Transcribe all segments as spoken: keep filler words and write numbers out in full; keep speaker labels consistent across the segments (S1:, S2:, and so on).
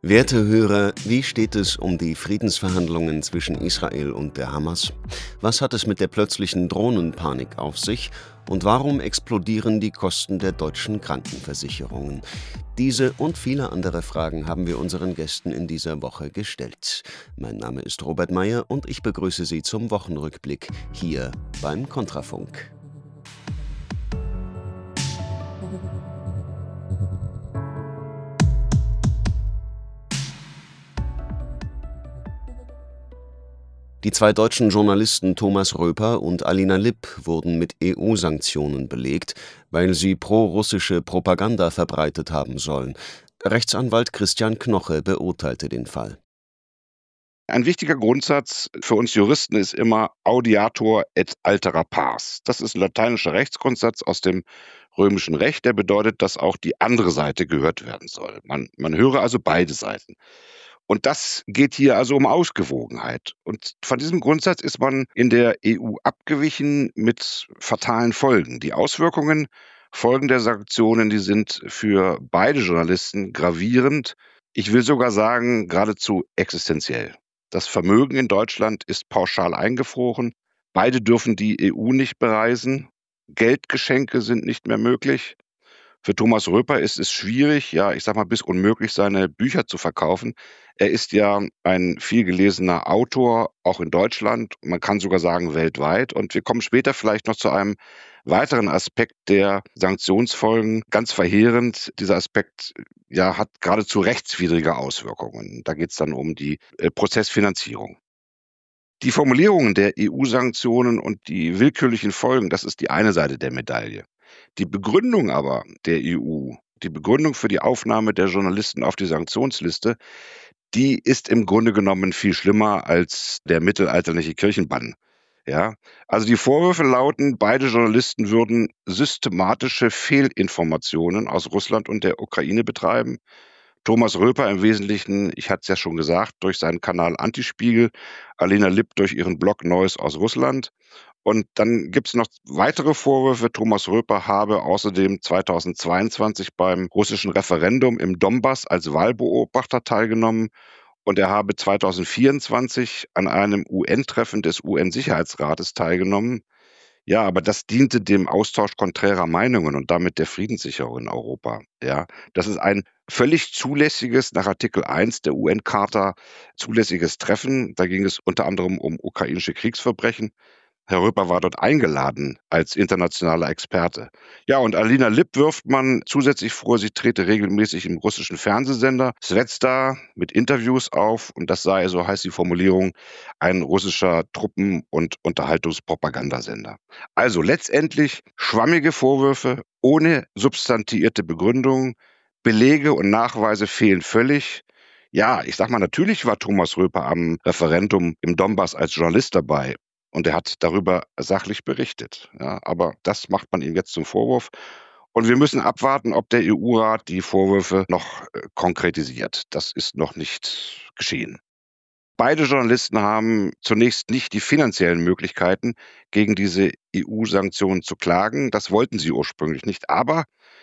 S1: Werte Hörer, wie steht es um die Friedensverhandlungen zwischen Israel und der Hamas? Was hat es mit der plötzlichen Drohnenpanik auf sich? Und warum explodieren die Kosten der deutschen Krankenversicherungen? Diese und viele andere Fragen haben wir unseren Gästen in dieser Woche gestellt. Mein Name ist Robert Meyer und ich begrüße Sie zum Wochenrückblick hier beim Kontrafunk. Die zwei deutschen Journalisten Thomas Röper und Alina Lipp wurden mit E U-Sanktionen belegt, weil sie pro-russische Propaganda verbreitet haben sollen. Rechtsanwalt Christian Knoche beurteilte den Fall.
S2: Ein wichtiger Grundsatz für uns Juristen ist immer audiatur et altera pars. Das ist ein lateinischer Rechtsgrundsatz aus dem römischen Recht, der bedeutet, dass auch die andere Seite gehört werden soll. Man, man höre also beide Seiten. Und das geht hier also um Ausgewogenheit. Und von diesem Grundsatz ist man in der E U abgewichen mit fatalen Folgen. Die Auswirkungen, Folgen der Sanktionen, die sind für beide Journalisten gravierend. Ich will sogar sagen, geradezu existenziell. Das Vermögen in Deutschland ist pauschal eingefroren. Beide dürfen die E U nicht bereisen. Geldgeschenke sind nicht mehr möglich. Für Thomas Röper ist es schwierig, ja, ich sag mal, bis unmöglich, seine Bücher zu verkaufen. Er ist ja ein vielgelesener Autor, auch in Deutschland, man kann sogar sagen weltweit. Und wir kommen später vielleicht noch zu einem weiteren Aspekt der Sanktionsfolgen. Ganz verheerend, dieser Aspekt ja, hat geradezu rechtswidrige Auswirkungen. Da geht es dann um die äh, Prozessfinanzierung. Die Formulierungen der E U-Sanktionen und die willkürlichen Folgen, das ist die eine Seite der Medaille. Die Begründung aber der E U, die Begründung für die Aufnahme der Journalisten auf die Sanktionsliste, die ist im Grunde genommen viel schlimmer als der mittelalterliche Kirchenbann. Ja, also die Vorwürfe lauten, beide Journalisten würden systematische Fehlinformationen aus Russland und der Ukraine betreiben. Thomas Röper im Wesentlichen, ich hatte es ja schon gesagt, durch seinen Kanal Antispiegel, Alina Lipp durch ihren Blog Neues aus Russland. Und dann gibt es noch weitere Vorwürfe. Thomas Röper habe außerdem zweitausendzweiundzwanzig beim russischen Referendum im Donbass als Wahlbeobachter teilgenommen. Und er habe zweitausendvierundzwanzig an einem U N-Treffen des U N-Sicherheitsrates teilgenommen. Ja, aber das diente dem Austausch konträrer Meinungen und damit der Friedenssicherung in Europa. Ja, das ist ein völlig zulässiges, nach Artikel eins der U N-Charta zulässiges Treffen. Da ging es unter anderem um ukrainische Kriegsverbrechen. Herr Röper war dort eingeladen als internationaler Experte. Ja, und Alina Lipp wirft man zusätzlich vor, sie trete regelmäßig im russischen Fernsehsender Svezda mit Interviews auf und das sei, so heißt die Formulierung, ein russischer Truppen- und Unterhaltungspropagandasender. Also letztendlich schwammige Vorwürfe ohne substantiierte Begründung, Belege und Nachweise fehlen völlig. Ja, ich sag mal, natürlich war Thomas Röper am Referendum im Donbass als Journalist dabei. Und er hat darüber sachlich berichtet. Ja, aber das macht man ihm jetzt zum Vorwurf. Und wir müssen abwarten, ob der E U-Rat die Vorwürfe noch äh, konkretisiert. Das ist noch nicht geschehen. Beide Journalisten haben zunächst nicht die finanziellen Möglichkeiten, gegen diese E U-Sanktionen zu klagen. Das wollten sie ursprünglich nicht. Aber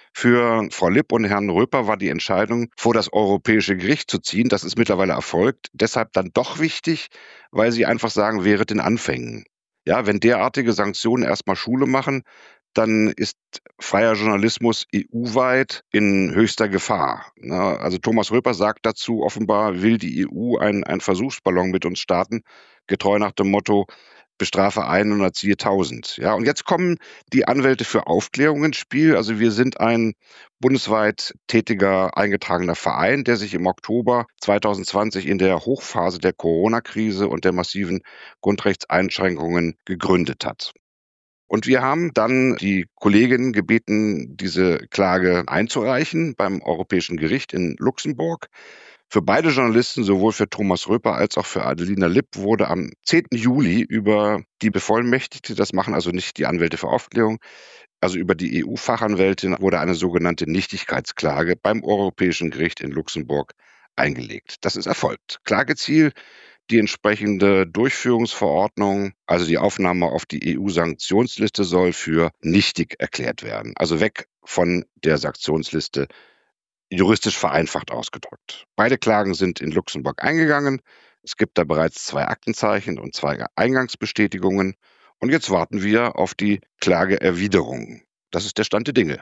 S2: für Frau Lipp und Herrn Röper war die Entscheidung, vor das Europäische Gericht zu ziehen. Das ist mittlerweile erfolgt. Deshalb dann doch wichtig, weil sie einfach sagen, wäre den Anfängen. Ja, wenn derartige Sanktionen erstmal Schule machen, dann ist freier Journalismus E U-weit in höchster Gefahr. Na, also Thomas Röper sagt dazu, offenbar will die E U einen, einen Versuchsballon mit uns starten, getreu nach dem Motto, bestrafe einen und erziehe tausend. Ja, und jetzt kommen die Anwälte für Aufklärung ins Spiel. Also wir sind ein bundesweit tätiger, eingetragener Verein, der sich im Oktober zweitausendzwanzig in der Hochphase der Corona-Krise und der massiven Grundrechtseinschränkungen gegründet hat. Und wir haben dann die Kolleginnen gebeten, diese Klage einzureichen beim Europäischen Gericht in Luxemburg. Für beide Journalisten, sowohl für Thomas Röper als auch für Alina Lipp, wurde am zehnten Juli über die Bevollmächtigte, das machen also nicht die Anwälte für Aufklärung, also über die E U-Fachanwältin, wurde eine sogenannte Nichtigkeitsklage beim Europäischen Gericht in Luxemburg eingelegt. Das ist erfolgt. Klageziel: die entsprechende Durchführungsverordnung, also die Aufnahme auf die E U-Sanktionsliste, soll für nichtig erklärt werden. Also weg von der Sanktionsliste juristisch vereinfacht ausgedrückt. Beide Klagen sind in Luxemburg eingegangen. Es gibt da bereits zwei Aktenzeichen und zwei Eingangsbestätigungen. Und jetzt warten wir auf die Klageerwiderung. Das ist der Stand der Dinge.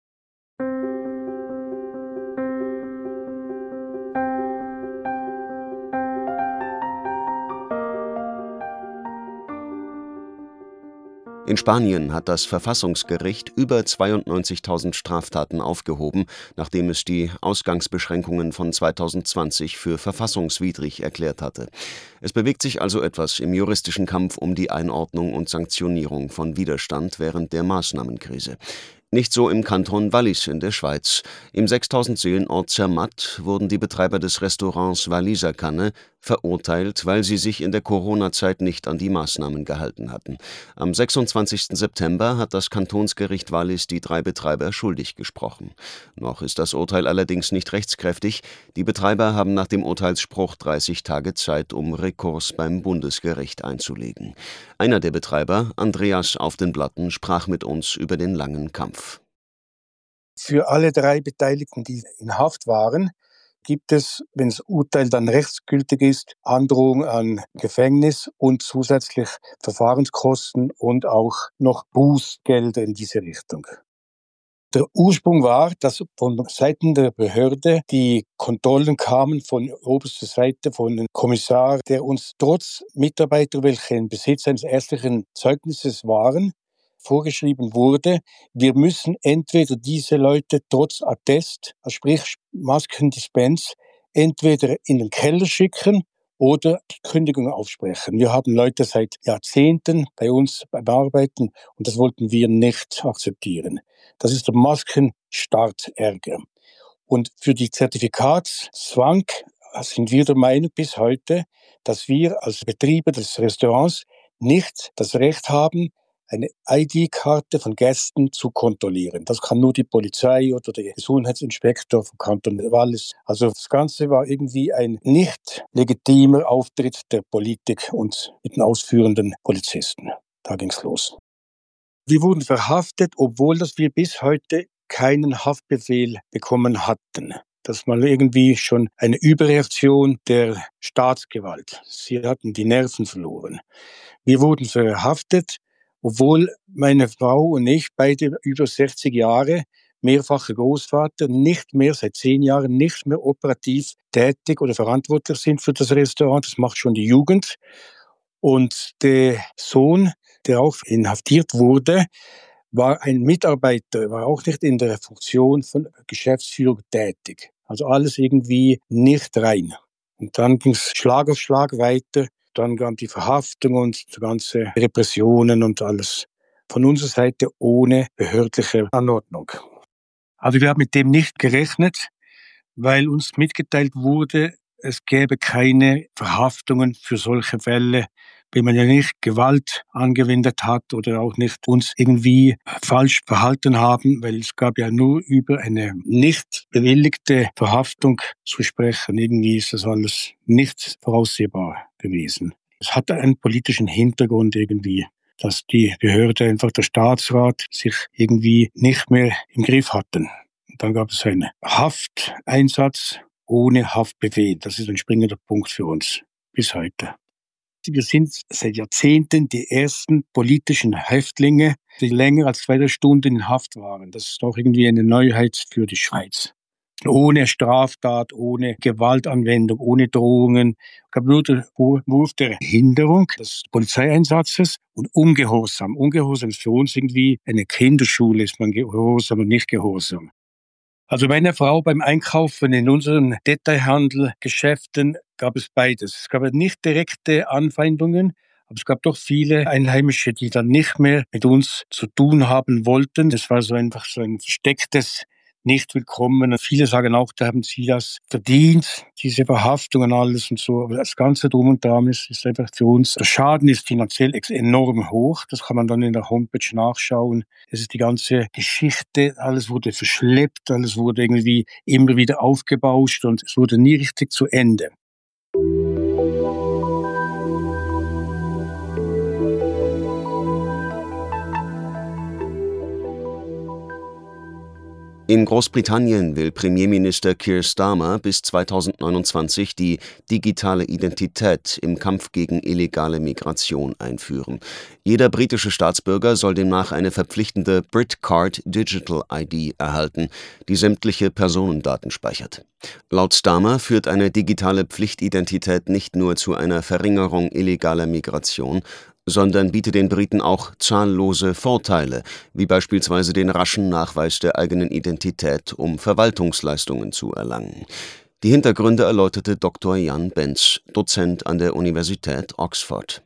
S1: In Spanien hat das Verfassungsgericht über zweiundneunzigtausend Straftaten aufgehoben, nachdem es die Ausgangsbeschränkungen von zweitausendzwanzig für verfassungswidrig erklärt hatte. Es bewegt sich also etwas im juristischen Kampf um die Einordnung und Sanktionierung von Widerstand während der Maßnahmenkrise. Nicht so im Kanton Wallis in der Schweiz. Im sechstausend Seelenort Zermatt wurden die Betreiber des Restaurants Walliser Kanne verurteilt, weil sie sich in der Corona-Zeit nicht an die Maßnahmen gehalten hatten. Am sechsundzwanzigsten September hat das Kantonsgericht Wallis die drei Betreiber schuldig gesprochen. Noch ist das Urteil allerdings nicht rechtskräftig. Die Betreiber haben nach dem Urteilsspruch dreißig Tage Zeit, um Rekurs beim Bundesgericht einzulegen. Einer der Betreiber, Andreas auf den Blatten, sprach mit uns über den langen Kampf.
S3: Für alle drei Beteiligten, die in Haft waren, gibt es, wenn das Urteil dann rechtsgültig ist, Androhung an Gefängnis und zusätzlich Verfahrenskosten und auch noch Bußgelder in diese Richtung. Der Ursprung war, dass von Seiten der Behörde die Kontrollen kamen von oberster Seite von dem Kommissar, der uns trotz Mitarbeiter, welche im Besitz eines ärztlichen Zeugnisses waren, vorgeschrieben wurde, wir müssen entweder diese Leute trotz Attest, also sprich Maskendispens, entweder in den Keller schicken oder Kündigung aufsprechen. Wir haben Leute seit Jahrzehnten bei uns beim Arbeiten und das wollten wir nicht akzeptieren. Das ist der Maskenstartärger. Und für die Zertifikatszwang sind wir der Meinung bis heute, dass wir als Betrieber des Restaurants nicht das Recht haben, eine I D-Karte von Gästen zu kontrollieren. Das kann nur die Polizei oder der Gesundheitsinspektor vom Kanton Wallis. Also das Ganze war irgendwie ein nicht legitimer Auftritt der Politik und mit den ausführenden Polizisten. Da ging's los. Wir wurden verhaftet, obwohl dass wir bis heute keinen Haftbefehl bekommen hatten. Das war irgendwie schon eine Überreaktion der Staatsgewalt. Sie hatten die Nerven verloren. Wir wurden verhaftet, obwohl meine Frau und ich, beide über sechzig Jahre, mehrfacher Großvater, nicht mehr, seit zehn Jahren nicht mehr operativ tätig oder verantwortlich sind für das Restaurant. Das macht schon die Jugend. Und der Sohn, der auch inhaftiert wurde, war ein Mitarbeiter, war auch nicht in der Funktion von Geschäftsführung tätig. Also alles irgendwie nicht rein. Und dann ging es Schlag auf Schlag weiter. Dann kam die Verhaftung und die ganze Repressionen und alles von unserer Seite ohne behördliche Anordnung. Also wir haben mit dem nicht gerechnet, weil uns mitgeteilt wurde, es gäbe keine Verhaftungen für solche Fälle, wenn man ja nicht Gewalt angewendet hat oder auch nicht uns irgendwie falsch verhalten haben, weil es gab ja nur über eine nicht bewilligte Verhaftung zu sprechen. Irgendwie ist das alles nicht voraussehbar gewesen. Es hatte einen politischen Hintergrund irgendwie, dass die Behörde, einfach der Staatsrat, sich irgendwie nicht mehr im Griff hatten. Und dann gab es einen Hafteinsatz ohne Haftbefehl. Das ist ein springender Punkt für uns bis heute. Wir sind seit Jahrzehnten die ersten politischen Häftlinge, die länger als zwei Stunden in Haft waren. Das ist auch irgendwie eine Neuheit für die Schweiz. Ohne Straftat, ohne Gewaltanwendung, ohne Drohungen. Es gab nur den Vorwurf der Hinderung des Polizeieinsatzes und Ungehorsam. Ungehorsam ist für uns irgendwie eine Kinderschule, ist man gehorsam und nicht gehorsam. Also meine Frau beim Einkaufen in unseren Detailhandelgeschäften gab es beides. Es gab nicht direkte Anfeindungen, aber es gab doch viele Einheimische, die dann nicht mehr mit uns zu tun haben wollten. Das war so einfach so ein verstecktes nicht willkommen. Viele sagen auch, da haben sie das verdient, diese Verhaftung und alles und so. Aber das Ganze drum und dran ist, ist einfach für uns, der Schaden ist finanziell enorm hoch. Das kann man dann in der Homepage nachschauen. Das ist die ganze Geschichte. Alles wurde verschleppt, alles wurde irgendwie immer wieder aufgebauscht und es wurde nie richtig zu Ende.
S1: In Großbritannien will Premierminister Keir Starmer bis zweitausendneunundzwanzig die digitale Identität im Kampf gegen illegale Migration einführen. Jeder britische Staatsbürger soll demnach eine verpflichtende BritCard Digital I D erhalten, die sämtliche Personendaten speichert. Laut Starmer führt eine digitale Pflichtidentität nicht nur zu einer Verringerung illegaler Migration, sondern bietet den Briten auch zahllose Vorteile, wie beispielsweise den raschen Nachweis der eigenen Identität, um Verwaltungsleistungen zu erlangen. Die Hintergründe erläuterte Doktor Jan Benz, Dozent an der Universität Oxford.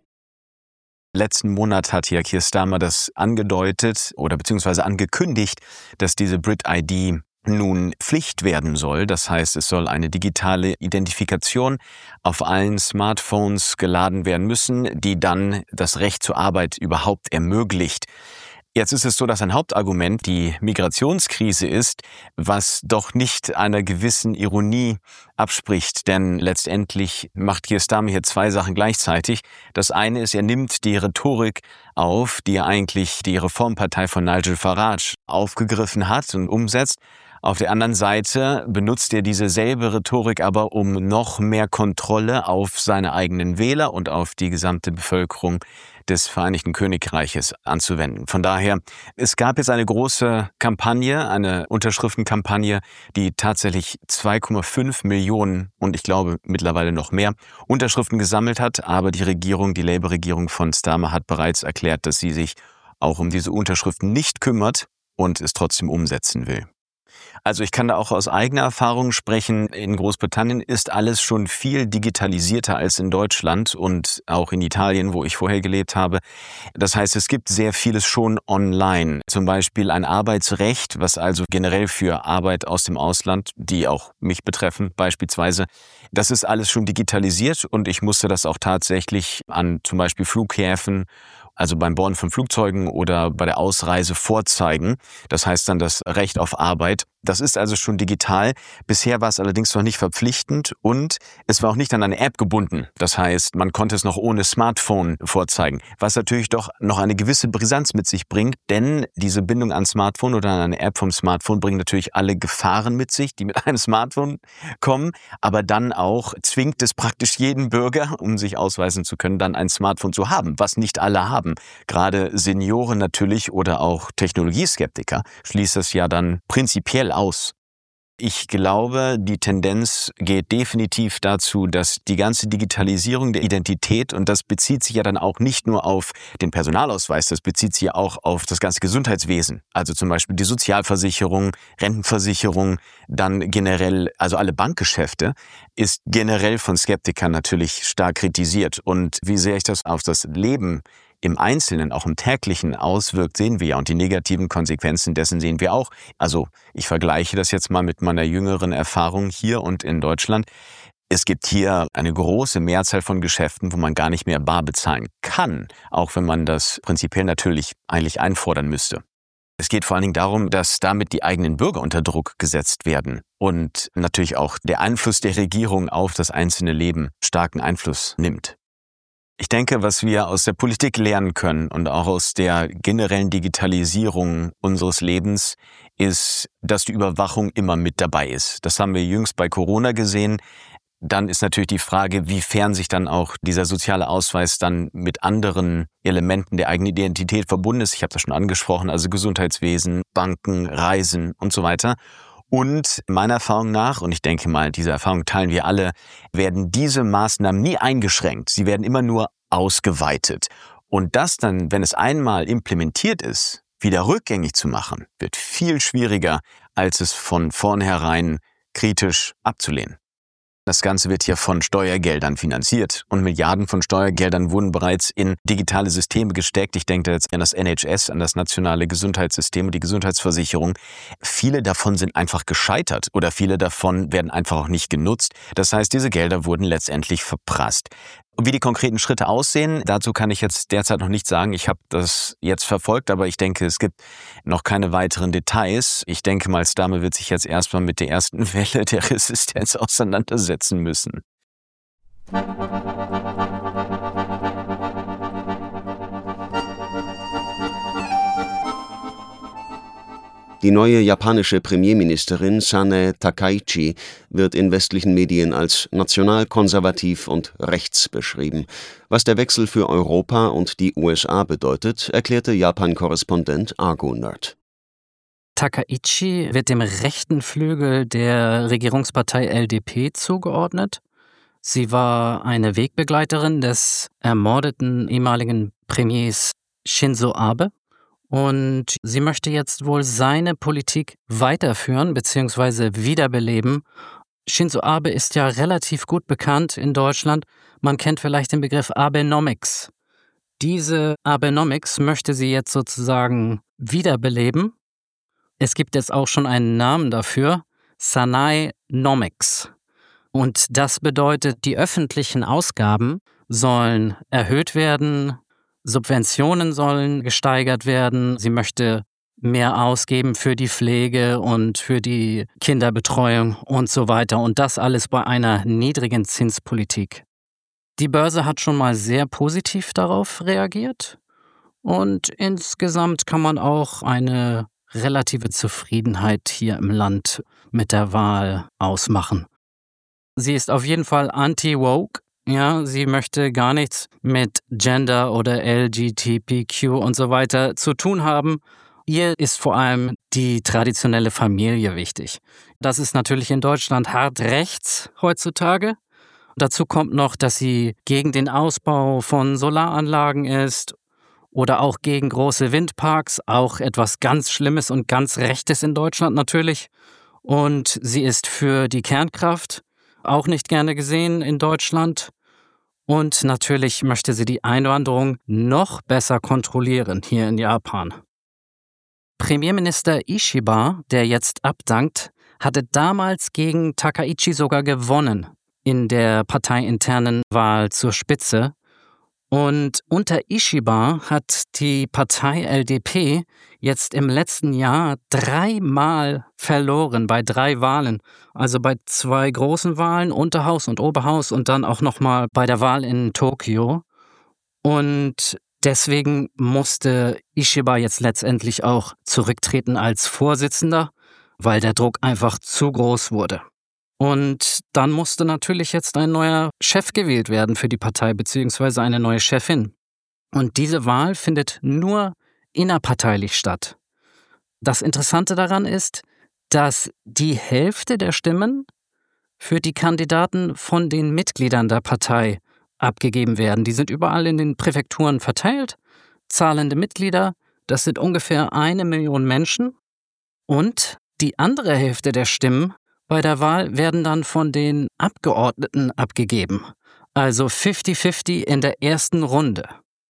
S4: Letzten Monat hat ja Keir Starmer das angedeutet oder beziehungsweise angekündigt, dass diese Brit-I D nun Pflicht werden soll. Das heißt, es soll eine digitale Identifikation auf allen Smartphones geladen werden müssen, die dann das Recht zur Arbeit überhaupt ermöglicht. Jetzt ist es so, dass ein Hauptargument die Migrationskrise ist, was doch nicht einer gewissen Ironie abspricht. Denn letztendlich macht Keir Starmer hier zwei Sachen gleichzeitig. Das eine ist, er nimmt die Rhetorik auf, die er eigentlich die Reformpartei von Nigel Farage aufgegriffen hat und umsetzt. Auf der anderen Seite benutzt er diese selbe Rhetorik aber, um noch mehr Kontrolle auf seine eigenen Wähler und auf die gesamte Bevölkerung des Vereinigten Königreiches anzuwenden. Von daher, es gab jetzt eine große Kampagne, eine Unterschriftenkampagne, die tatsächlich zwei Komma fünf Millionen und ich glaube mittlerweile noch mehr Unterschriften gesammelt hat. Aber die Regierung, die Labour-Regierung von Starmer hat bereits erklärt, dass sie sich auch um diese Unterschriften nicht kümmert und es trotzdem umsetzen will. Also ich kann da auch aus eigener Erfahrung sprechen. In Großbritannien ist alles schon viel digitalisierter als in Deutschland und auch in Italien, wo ich vorher gelebt habe. Das heißt, es gibt sehr vieles schon online. Zum Beispiel ein Arbeitsrecht, was also generell für Arbeit aus dem Ausland, die auch mich betreffen beispielsweise, das ist alles schon digitalisiert und ich musste das auch tatsächlich an zum Beispiel Flughäfen, also beim Boarden von Flugzeugen oder bei der Ausreise vorzeigen. Das heißt dann das Recht auf Arbeit. Das ist also schon digital. Bisher war es allerdings noch nicht verpflichtend und es war auch nicht an eine App gebunden. Das heißt, man konnte es noch ohne Smartphone vorzeigen, was natürlich doch noch eine gewisse Brisanz mit sich bringt, denn diese Bindung an Smartphone oder an eine App vom Smartphone bringt natürlich alle Gefahren mit sich, die mit einem Smartphone kommen, aber dann auch zwingt es praktisch jeden Bürger, um sich ausweisen zu können, dann ein Smartphone zu haben, was nicht alle haben. Gerade Senioren natürlich oder auch Technologieskeptiker schließt das ja dann prinzipiell aus. Ich glaube, die Tendenz geht definitiv dazu, dass die ganze Digitalisierung der Identität, und das bezieht sich ja dann auch nicht nur auf den Personalausweis, das bezieht sich ja auch auf das ganze Gesundheitswesen, also zum Beispiel die Sozialversicherung, Rentenversicherung, dann generell, also alle Bankgeschäfte, ist generell von Skeptikern natürlich stark kritisiert. Und wie sehr ich das auf das Leben im Einzelnen, auch im Täglichen auswirkt, sehen wir ja. Und die negativen Konsequenzen dessen sehen wir auch. Also ich vergleiche das jetzt mal mit meiner jüngeren Erfahrung hier und in Deutschland. Es gibt hier eine große Mehrzahl von Geschäften, wo man gar nicht mehr bar bezahlen kann, auch wenn man das prinzipiell natürlich eigentlich einfordern müsste. Es geht vor allen Dingen darum, dass damit die eigenen Bürger unter Druck gesetzt werden und natürlich auch der Einfluss der Regierung auf das einzelne Leben starken Einfluss nimmt. Ich denke, was wir aus der Politik lernen können und auch aus der generellen Digitalisierung unseres Lebens, ist, dass die Überwachung immer mit dabei ist. Das haben wir jüngst bei Corona gesehen. Dann ist natürlich die Frage, wiefern sich dann auch dieser soziale Ausweis dann mit anderen Elementen der eigenen Identität verbunden ist. Ich habe das schon angesprochen, also Gesundheitswesen, Banken, Reisen und so weiter. Und meiner Erfahrung nach, und ich denke mal, diese Erfahrung teilen wir alle, werden diese Maßnahmen nie eingeschränkt. Sie werden immer nur ausgeweitet. Und das dann, wenn es einmal implementiert ist, wieder rückgängig zu machen, wird viel schwieriger, als es von vornherein kritisch abzulehnen. Das Ganze wird hier von Steuergeldern finanziert und Milliarden von Steuergeldern wurden bereits in digitale Systeme gesteckt. Ich denke jetzt an das N H S, an das nationale Gesundheitssystem und die Gesundheitsversicherung. Viele davon sind einfach gescheitert oder viele davon werden einfach auch nicht genutzt. Das heißt, diese Gelder wurden letztendlich verprasst. Und wie die konkreten Schritte aussehen, dazu kann ich jetzt derzeit noch nichts sagen. Ich habe das jetzt verfolgt, aber ich denke, es gibt noch keine weiteren Details. Ich denke mal, Starmer wird sich jetzt erstmal mit der ersten Welle der Resistenz auseinandersetzen müssen.
S1: Die neue japanische Premierministerin Sanae Takaichi wird in westlichen Medien als nationalkonservativ und rechts beschrieben. Was der Wechsel für Europa und die U S A bedeutet, erklärte Japan-Korrespondent Argo Nerd.
S5: Takaichi wird dem rechten Flügel der Regierungspartei L D P zugeordnet. Sie war eine Wegbegleiterin des ermordeten ehemaligen Premiers Shinzo Abe und sie möchte jetzt wohl seine Politik weiterführen bzw. wiederbeleben. Shinzo Abe ist ja relativ gut bekannt in Deutschland. Man kennt vielleicht den Begriff Abenomics. Diese Abenomics möchte sie jetzt sozusagen wiederbeleben. Es gibt jetzt auch schon einen Namen dafür, Sanae-nomics. Und das bedeutet, die öffentlichen Ausgaben sollen erhöht werden, Subventionen sollen gesteigert werden. Sie möchte mehr ausgeben für die Pflege und für die Kinderbetreuung und so weiter. Und das alles bei einer niedrigen Zinspolitik. Die Börse hat schon mal sehr positiv darauf reagiert. Und insgesamt kann man auch eine relative Zufriedenheit hier im Land mit der Wahl ausmachen. Sie ist auf jeden Fall anti-woke. Ja, sie möchte gar nichts mit Gender oder L G B T Q und so weiter zu tun haben. Ihr ist vor allem die traditionelle Familie wichtig. Das ist natürlich in Deutschland hart rechts heutzutage. Dazu kommt noch, dass sie gegen den Ausbau von Solaranlagen ist oder auch gegen große Windparks, auch etwas ganz Schlimmes und ganz Rechtes in Deutschland natürlich. Und sie ist für die Kernkraft, auch nicht gerne gesehen in Deutschland. Und natürlich möchte sie die Einwanderung noch besser kontrollieren hier in Japan. Premierminister Ishiba, der jetzt abdankt, hatte damals gegen Takaichi sogar gewonnen in der parteiinternen Wahl zur Spitze. Und unter Ishiba hat die Partei L D P jetzt im letzten Jahr dreimal verloren bei drei Wahlen. Also bei zwei großen Wahlen, Unterhaus und Oberhaus und dann auch nochmal bei der Wahl in Tokio. Und deswegen musste Ishiba jetzt letztendlich auch zurücktreten als Vorsitzender, weil der Druck einfach zu groß wurde. Und dann musste natürlich jetzt ein neuer Chef gewählt werden für die Partei, beziehungsweise eine neue Chefin. Und diese Wahl findet nur innerparteilich statt. Das Interessante daran ist, dass die Hälfte der Stimmen für die Kandidaten von den Mitgliedern der Partei abgegeben werden. Die sind überall in den Präfekturen verteilt. Zahlende Mitglieder, das sind ungefähr eine Million Menschen. Und die andere Hälfte der Stimmen bei der Wahl werden dann von den Abgeordneten abgegeben. Also fünfzig fünfzig in der ersten Runde.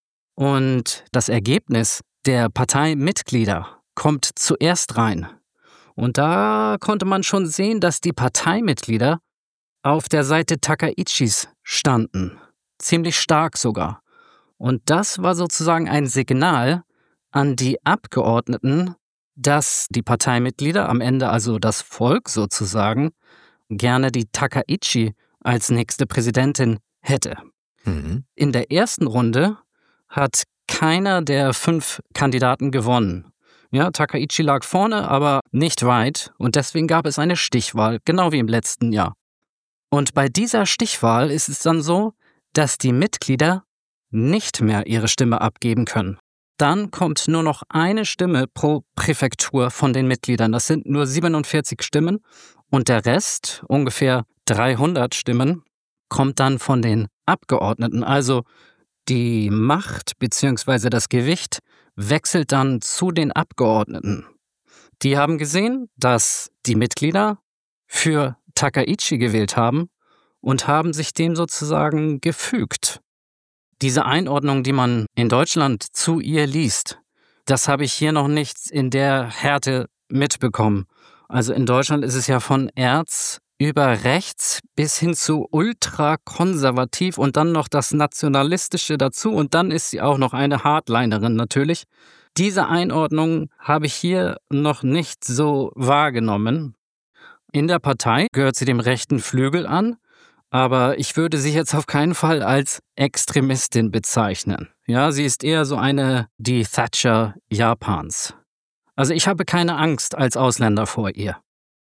S5: Und das Ergebnis der Parteimitglieder kommt zuerst rein. Und da konnte man schon sehen, dass die Parteimitglieder auf der Seite Takaichis standen. Ziemlich stark sogar. Und das war sozusagen ein Signal an die Abgeordneten, dass die Parteimitglieder, am Ende also das Volk sozusagen, gerne die Takaichi als nächste Präsidentin hätte. Mhm. In der ersten Runde hat keiner der fünf Kandidaten gewonnen. Ja, Takaichi lag vorne, aber nicht weit und deswegen gab es eine Stichwahl, genau wie im letzten Jahr. Und bei dieser Stichwahl ist es dann so, dass die Mitglieder nicht mehr ihre Stimme abgeben können. Dann kommt nur noch eine Stimme pro Präfektur von den Mitgliedern. Das sind nur siebenundvierzig Stimmen und der Rest, ungefähr dreihundert Stimmen, kommt dann von den Abgeordneten. Also die Macht bzw. das Gewicht wechselt dann zu den Abgeordneten. Die haben gesehen, dass die Mitglieder für Takaichi gewählt haben und haben sich dem sozusagen gefügt. Diese Einordnung, die man in Deutschland zu ihr liest, das habe ich hier noch nicht in der Härte mitbekommen. Also in Deutschland ist es ja von Erz über rechts bis hin zu ultrakonservativ und dann noch das Nationalistische dazu und dann ist sie auch noch eine Hardlinerin natürlich. Diese Einordnung habe ich hier noch nicht so wahrgenommen. In der Partei gehört sie dem rechten Flügel an. Aber ich würde sie jetzt auf keinen Fall als Extremistin bezeichnen. Ja, sie ist eher so eine, die Thatcher Japans. Also ich habe keine Angst als Ausländer vor ihr.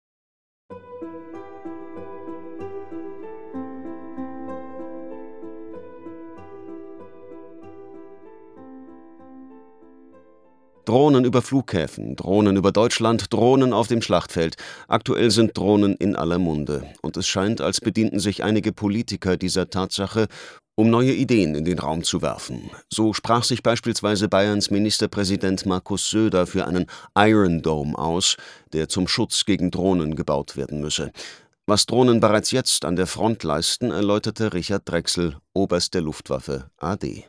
S1: Drohnen über Flughäfen, Drohnen über Deutschland, Drohnen auf dem Schlachtfeld. Aktuell sind Drohnen in aller Munde. Und es scheint, als bedienten sich einige Politiker dieser Tatsache, um neue Ideen in den Raum zu werfen. So sprach sich beispielsweise Bayerns Ministerpräsident Markus Söder für einen Iron Dome aus, der zum Schutz gegen Drohnen gebaut werden müsse. Was Drohnen bereits jetzt an der Front leisten, erläuterte Richard Drechsel, Oberst der Luftwaffe A D.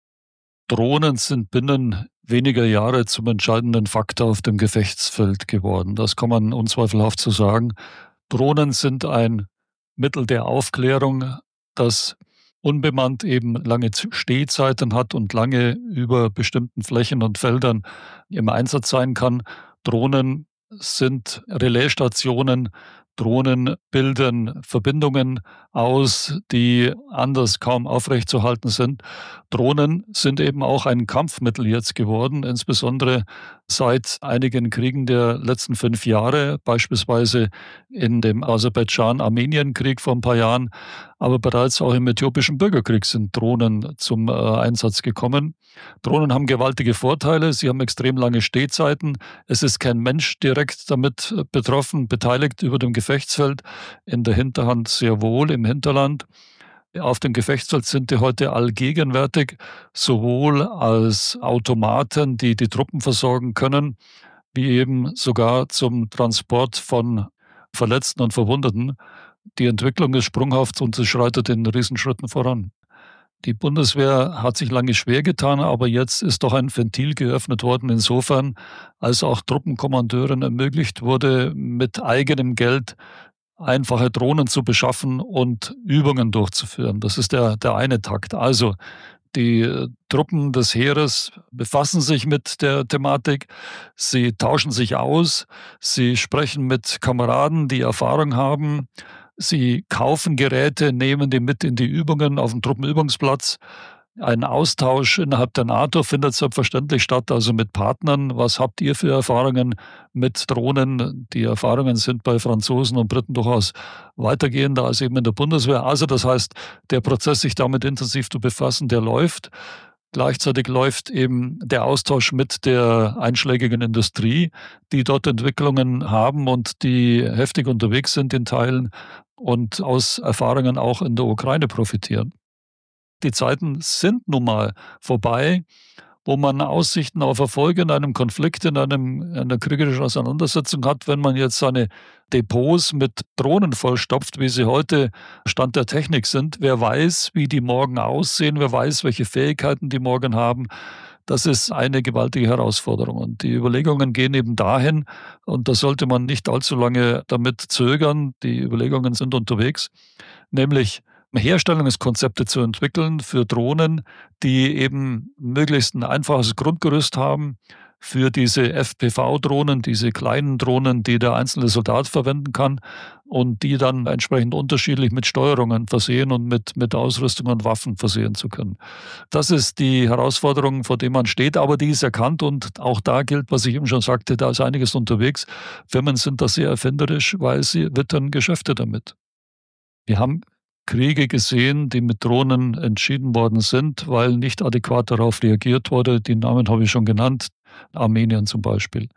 S6: Drohnen sind binnen weniger Jahre zum entscheidenden Faktor auf dem Gefechtsfeld geworden. Das kann man unzweifelhaft so sagen. Drohnen sind ein Mittel der Aufklärung, das unbemannt eben lange Stehzeiten hat und lange über bestimmten Flächen und Feldern im Einsatz sein kann. Drohnen sind Relaisstationen. Drohnen bilden Verbindungen aus, die anders kaum aufrechtzuerhalten sind. Drohnen sind eben auch ein Kampfmittel jetzt geworden, insbesondere seit einigen Kriegen der letzten fünf Jahre, beispielsweise in dem Aserbaidschan-Armenien-Krieg vor ein paar Jahren, aber bereits auch im äthiopischen Bürgerkrieg sind Drohnen zum äh, Einsatz gekommen. Drohnen haben gewaltige Vorteile, sie haben extrem lange Stehzeiten. Es ist kein Mensch direkt damit betroffen, beteiligt über dem Gefechtsfeld, in der Hinterhand sehr wohl, im Hinterland. Auf dem Gefechtsfeld sind die heute allgegenwärtig, sowohl als Automaten, die die Truppen versorgen können, wie eben sogar zum Transport von Verletzten und Verwundeten. Die Entwicklung ist sprunghaft und es schreitet in Riesenschritten voran. Die Bundeswehr hat sich lange schwer getan, aber jetzt ist doch ein Ventil geöffnet worden, insofern, als auch Truppenkommandeuren ermöglicht wurde, mit eigenem Geld einfache Drohnen zu beschaffen und Übungen durchzuführen. Das ist der, der eine Takt. Also die Truppen des Heeres befassen sich mit der Thematik, sie tauschen sich aus, sie sprechen mit Kameraden, die Erfahrung haben, sie kaufen Geräte, nehmen die mit in die Übungen auf dem Truppenübungsplatz. Ein Austausch innerhalb der NATO findet selbstverständlich statt, also mit Partnern. Was habt ihr für Erfahrungen mit Drohnen? Die Erfahrungen sind bei Franzosen und Briten durchaus weitergehender als eben in der Bundeswehr. Also das heißt, der Prozess, sich damit intensiv zu befassen, der läuft. Gleichzeitig läuft eben der Austausch mit der einschlägigen Industrie, die dort Entwicklungen haben und die heftig unterwegs sind in Teilen und aus Erfahrungen auch in der Ukraine profitieren. Die Zeiten sind nun mal vorbei, wo man Aussichten auf Erfolge in einem Konflikt, in einem, einer kriegerischen Auseinandersetzung hat, wenn man jetzt seine Depots mit Drohnen vollstopft, wie sie heute Stand der Technik sind. Wer weiß, wie die morgen aussehen, wer weiß, welche Fähigkeiten die morgen haben. Das ist eine gewaltige Herausforderung. Und die Überlegungen gehen eben dahin, und da sollte man nicht allzu lange damit zögern, die Überlegungen sind unterwegs, nämlich Herstellungskonzepte zu entwickeln für Drohnen, die eben möglichst ein einfaches Grundgerüst haben für diese F P V-Drohnen, diese kleinen Drohnen, die der einzelne Soldat verwenden kann und die dann entsprechend unterschiedlich mit Steuerungen versehen und mit, mit Ausrüstung und Waffen versehen zu können. Das ist die Herausforderung, vor der man steht, aber die ist erkannt und auch da gilt, was ich eben schon sagte, da ist einiges unterwegs. Firmen sind da sehr erfinderisch, weil sie wittern Geschäfte damit. Wir haben Kriege gesehen, die mit Drohnen entschieden worden sind, weil nicht adäquat darauf reagiert wurde. Die Namen habe ich schon genannt, Armenien zum Beispiel.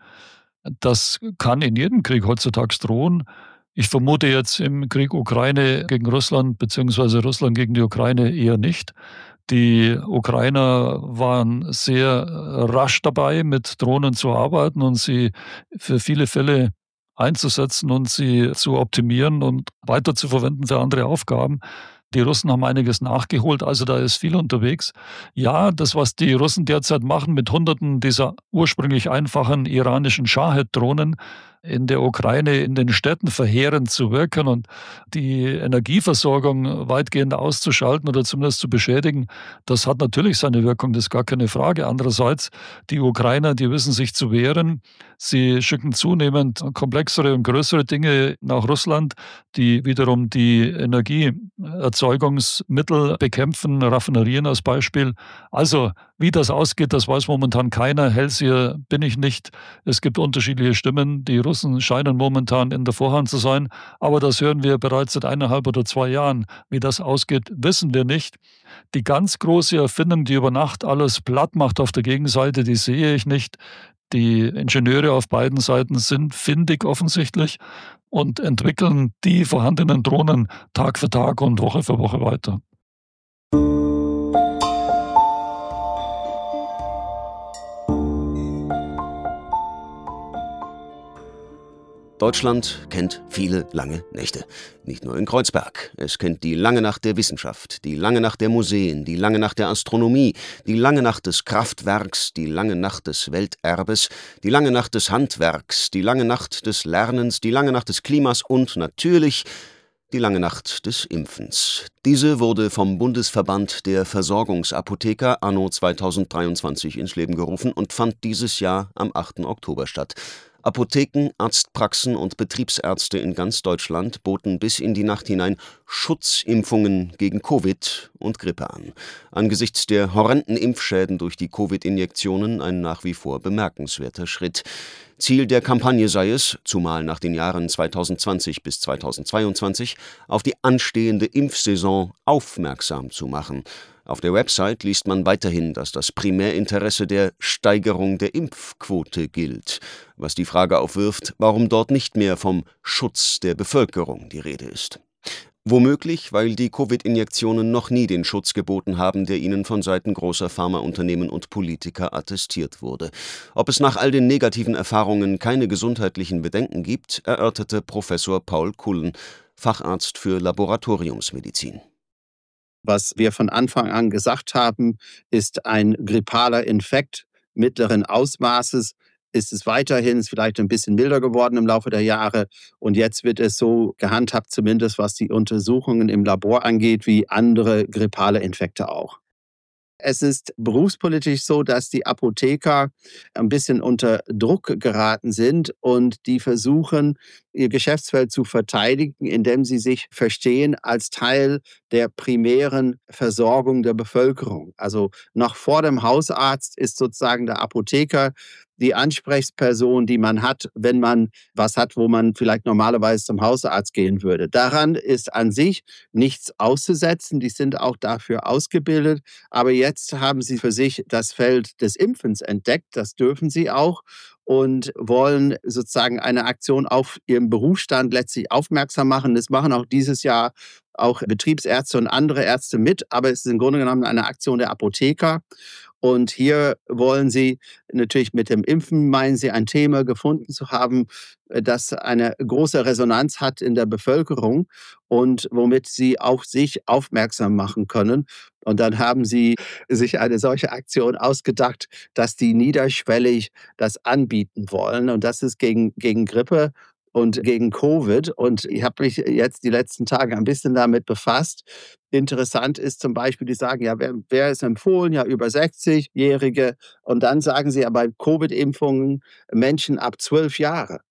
S6: Das kann in jedem Krieg heutzutage drohen. Ich vermute jetzt im Krieg Ukraine gegen Russland beziehungsweise Russland gegen die Ukraine eher nicht. Die Ukrainer waren sehr rasch dabei, mit Drohnen zu arbeiten und sie für viele Fälle einzusetzen und sie zu optimieren und weiter zu verwenden für andere Aufgaben. Die Russen haben einiges nachgeholt, also da ist viel unterwegs. Ja, das, was die Russen derzeit machen mit Hunderten dieser ursprünglich einfachen iranischen Shahed-Drohnen in der Ukraine, in den Städten verheerend zu wirken und die Energieversorgung weitgehend auszuschalten oder zumindest zu beschädigen, das hat natürlich seine Wirkung, das ist gar keine Frage. Andererseits, die Ukrainer, die wissen sich zu wehren. Sie schicken zunehmend komplexere und größere Dinge nach Russland, die wiederum die Energieerzeugungsmittel bekämpfen, Raffinerien als Beispiel. Also Wie das ausgeht, das weiß momentan keiner. Hellseher bin ich nicht. Es gibt unterschiedliche Stimmen. Die Russen scheinen momentan in der Vorhand zu sein. Aber das hören wir bereits seit eineinhalb oder zwei Jahren. Wie das ausgeht, wissen wir nicht. Die ganz große Erfindung, die über Nacht alles platt macht auf der Gegenseite, die sehe ich nicht. Die Ingenieure auf beiden Seiten sind findig offensichtlich und entwickeln die vorhandenen Drohnen Tag für Tag und Woche für Woche weiter.
S1: Deutschland kennt viele lange Nächte. Nicht nur in Kreuzberg. Es kennt die lange Nacht der Wissenschaft, die lange Nacht der Museen, die lange Nacht der Astronomie, die lange Nacht des Kraftwerks, die lange Nacht des Welterbes, die lange Nacht des Handwerks, die lange Nacht des Lernens, die lange Nacht des Klimas und natürlich die lange Nacht des Impfens. Diese wurde vom Bundesverband der Versorgungsapotheker anno zweitausenddreiundzwanzig ins Leben gerufen und fand dieses Jahr am achten Oktober statt. Apotheken, Arztpraxen und Betriebsärzte in ganz Deutschland boten bis in die Nacht hinein Schutzimpfungen gegen Covid und Grippe an. Angesichts der horrenden Impfschäden durch die Covid-Injektionen ein nach wie vor bemerkenswerter Schritt. Ziel der Kampagne sei es, zumal nach den Jahren zweitausendzwanzig bis zweitausendzweiundzwanzig, auf die anstehende Impfsaison aufmerksam zu machen. Auf der Website liest man weiterhin, dass das Primärinteresse der Steigerung der Impfquote gilt, was die Frage aufwirft, warum dort nicht mehr vom Schutz der Bevölkerung die Rede ist. Womöglich, weil die Covid-Injektionen noch nie den Schutz geboten haben, der ihnen von Seiten großer Pharmaunternehmen und Politiker attestiert wurde. Ob es nach all den negativen Erfahrungen keine gesundheitlichen Bedenken gibt, erörterte Professor Paul Kullen, Facharzt für Laboratoriumsmedizin.
S7: Was wir von Anfang an gesagt haben, ist ein grippaler Infekt mittleren Ausmaßes. Ist es weiterhin, ist vielleicht ein bisschen milder geworden im Laufe der Jahre. Und jetzt wird es so gehandhabt, zumindest was die Untersuchungen im Labor angeht, wie andere grippale Infekte auch. Es ist berufspolitisch so, dass die Apotheker ein bisschen unter Druck geraten sind und die versuchen, ihr Geschäftsfeld zu verteidigen, indem sie sich verstehen als Teil der primären Versorgung der Bevölkerung. Also noch vor dem Hausarzt ist sozusagen der Apotheker die Ansprechperson, die man hat, wenn man was hat, wo man vielleicht normalerweise zum Hausarzt gehen würde. Daran ist an sich nichts auszusetzen. Die sind auch dafür ausgebildet. Aber jetzt haben sie für sich das Feld des Impfens entdeckt. Das dürfen sie auch. Und wollen sozusagen eine Aktion auf ihren Berufsstand letztlich aufmerksam machen. Das machen auch dieses Jahr auch Betriebsärzte und andere Ärzte mit. Aber es ist im Grunde genommen eine Aktion der Apotheker. Und hier wollen sie natürlich mit dem Impfen, meinen sie, ein Thema gefunden zu haben, das eine große Resonanz hat in der Bevölkerung und womit sie auch sich aufmerksam machen können. Und dann haben sie sich eine solche Aktion ausgedacht, dass die niederschwellig das anbieten wollen. Und das ist gegen, gegen Grippe und gegen Covid. Und ich habe mich jetzt die letzten Tage ein bisschen damit befasst. Interessant ist zum Beispiel, die sagen, ja, wer, wer ist empfohlen? Ja, über sechzig-Jährige. Und dann sagen sie ja bei Covid-Impfungen Menschen ab zwölf Jahre.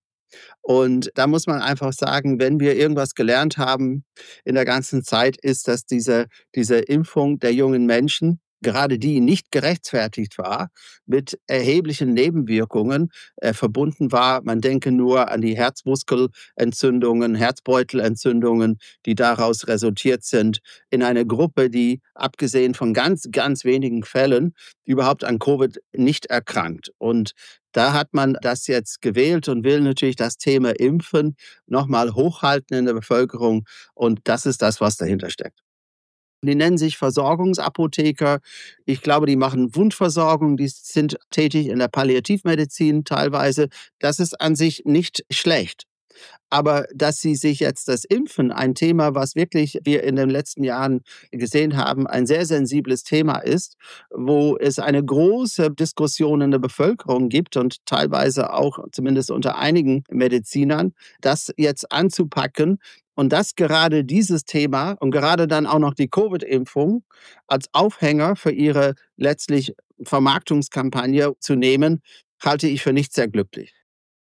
S7: Und da muss man einfach sagen, wenn wir irgendwas gelernt haben in der ganzen Zeit, ist, dass diese, diese Impfung der jungen Menschen, gerade die nicht gerechtfertigt war, mit erheblichen Nebenwirkungen äh, verbunden war. Man denke nur an die Herzmuskelentzündungen, Herzbeutelentzündungen, die daraus resultiert sind, in einer Gruppe, die abgesehen von ganz, ganz wenigen Fällen überhaupt an Covid nicht erkrankt. Und da hat man das jetzt gewählt und will natürlich das Thema Impfen nochmal hochhalten in der Bevölkerung. Und das ist das, was dahinter steckt. Die nennen sich Versorgungsapotheker. Ich glaube, die machen Wundversorgung, die sind tätig in der Palliativmedizin teilweise. Das ist an sich nicht schlecht. Aber dass sie sich jetzt das Impfen, ein Thema, was wirklich wir in den letzten Jahren gesehen haben, ein sehr sensibles Thema ist, wo es eine große Diskussion in der Bevölkerung gibt und teilweise auch zumindest unter einigen Medizinern, das jetzt anzupacken und das gerade dieses Thema und gerade dann auch noch die Covid-Impfung als Aufhänger für ihre letztlich Vermarktungskampagne zu nehmen, halte ich für nicht sehr glücklich.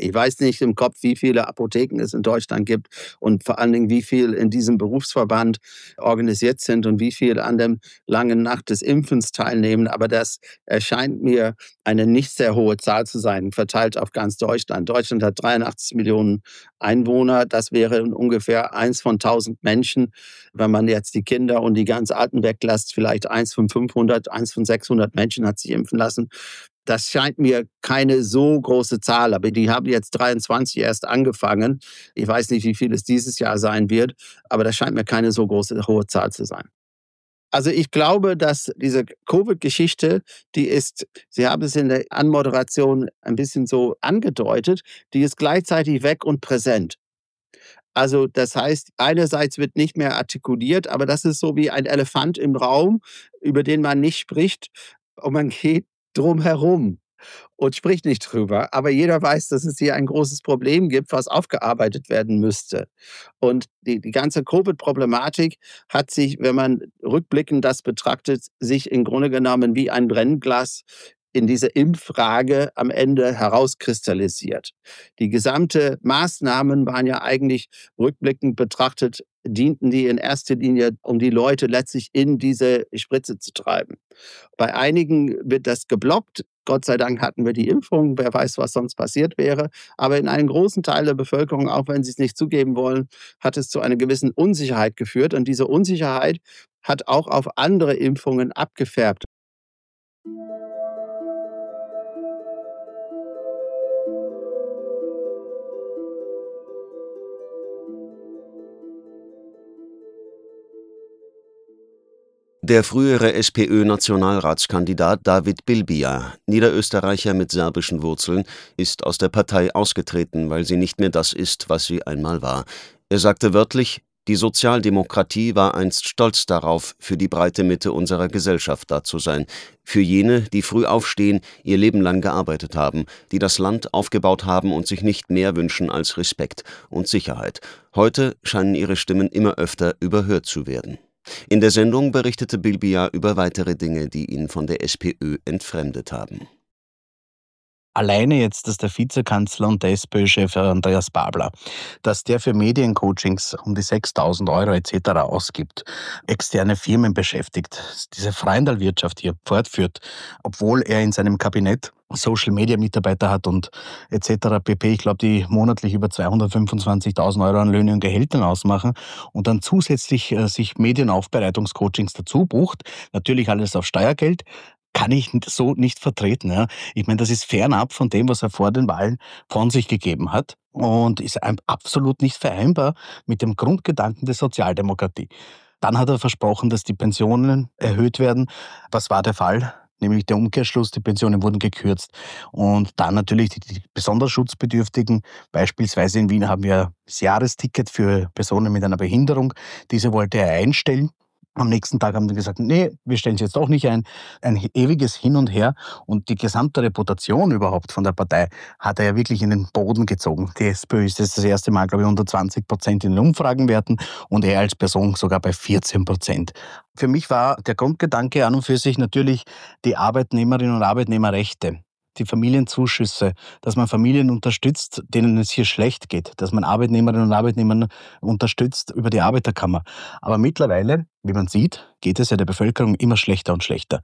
S7: Ich weiß nicht im Kopf, wie viele Apotheken es in Deutschland gibt und vor allen Dingen, wie viel in diesem Berufsverband organisiert sind und wie viel an der langen Nacht des Impfens teilnehmen. Aber das erscheint mir eine nicht sehr hohe Zahl zu sein, verteilt auf ganz Deutschland. Deutschland hat dreiundachtzig Millionen Einwohner. Das wäre ungefähr eins von tausend Menschen. Wenn man jetzt die Kinder und die ganz Alten weglässt, vielleicht eins von fünfhundert, eins von sechshundert Menschen hat sich impfen lassen. Das scheint mir keine so große Zahl, aber die haben jetzt dreiundzwanzig erst angefangen. Ich weiß nicht, wie viel es dieses Jahr sein wird, aber das scheint mir keine so große hohe Zahl zu sein. Also ich glaube, dass diese Covid-Geschichte, die ist, Sie haben es in der Anmoderation ein bisschen so angedeutet, die ist gleichzeitig weg und präsent. Also das heißt, einerseits wird nicht mehr artikuliert, aber das ist so wie ein Elefant im Raum, über den man nicht spricht und man geht drum herum und spricht nicht drüber. Aber jeder weiß, dass es hier ein großes Problem gibt, was aufgearbeitet werden müsste. Und die, die ganze Covid-Problematik hat sich, wenn man rückblickend das betrachtet, sich im Grunde genommen wie ein Brennglas in diese Impffrage am Ende herauskristallisiert. Die gesamte Maßnahmen waren ja eigentlich rückblickend betrachtet, dienten die in erster Linie, um die Leute letztlich in diese Spritze zu treiben. Bei einigen wird das geblockt. Gott sei Dank hatten wir die Impfung. Wer weiß, was sonst passiert wäre. Aber in einem großen Teil der Bevölkerung, auch wenn sie es nicht zugeben wollen, hat es zu einer gewissen Unsicherheit geführt. Und diese Unsicherheit hat auch auf andere Impfungen abgefärbt.
S1: Der frühere SPÖ-Nationalratskandidat David Bilbija, Niederösterreicher mit serbischen Wurzeln, ist aus der Partei ausgetreten, weil sie nicht mehr das ist, was sie einmal war. Er sagte wörtlich: Die Sozialdemokratie war einst stolz darauf, für die breite Mitte unserer Gesellschaft da zu sein. Für jene, die früh aufstehen, ihr Leben lang gearbeitet haben, die das Land aufgebaut haben und sich nicht mehr wünschen als Respekt und Sicherheit. Heute scheinen ihre Stimmen immer öfter überhört zu werden. In der Sendung berichtete Bilbija über weitere Dinge, die ihn von der SPÖ entfremdet haben.
S8: Alleine jetzt, dass der Vizekanzler und der SPÖ-Chef Andreas Babler, dass der für Mediencoachings um die sechstausend Euro et cetera ausgibt, externe Firmen beschäftigt, diese Freundalwirtschaft hier fortführt, obwohl er in seinem Kabinett Social-Media-Mitarbeiter hat und et cetera pp. Ich glaube, die monatlich über zweihundertfünfundzwanzigtausend Euro an Löhne und Gehältern ausmachen und dann zusätzlich äh, sich Medienaufbereitungscoachings dazu bucht, natürlich alles auf Steuergeld, kann ich so nicht vertreten. Ja. Ich meine, das ist fernab von dem, was er vor den Wahlen von sich gegeben hat und ist absolut nicht vereinbar mit dem Grundgedanken der Sozialdemokratie. Dann hat er versprochen, dass die Pensionen erhöht werden. Was war der Fall? Nämlich der Umkehrschluss, die Pensionen wurden gekürzt. Und dann natürlich die, die besonders Schutzbedürftigen. Beispielsweise in Wien haben wir das Jahresticket für Personen mit einer Behinderung. Diese wollte er einstellen. Am nächsten Tag haben sie gesagt, nee, wir stellen es jetzt doch nicht ein. Ein ewiges Hin und Her. Und die gesamte Reputation überhaupt von der Partei hat er ja wirklich in den Boden gezogen. Die SPÖ ist jetzt das erste Mal, glaube ich, unter zwanzig Prozent in den Umfragenwerten und er als Person sogar bei vierzehn Prozent. Für mich war der Grundgedanke an und für sich natürlich die Arbeitnehmerinnen und Arbeitnehmerrechte. Die Familienzuschüsse, dass man Familien unterstützt, denen es hier schlecht geht, dass man Arbeitnehmerinnen und Arbeitnehmer unterstützt über die Arbeiterkammer. Aber mittlerweile, wie man sieht, geht es ja der Bevölkerung immer schlechter und schlechter.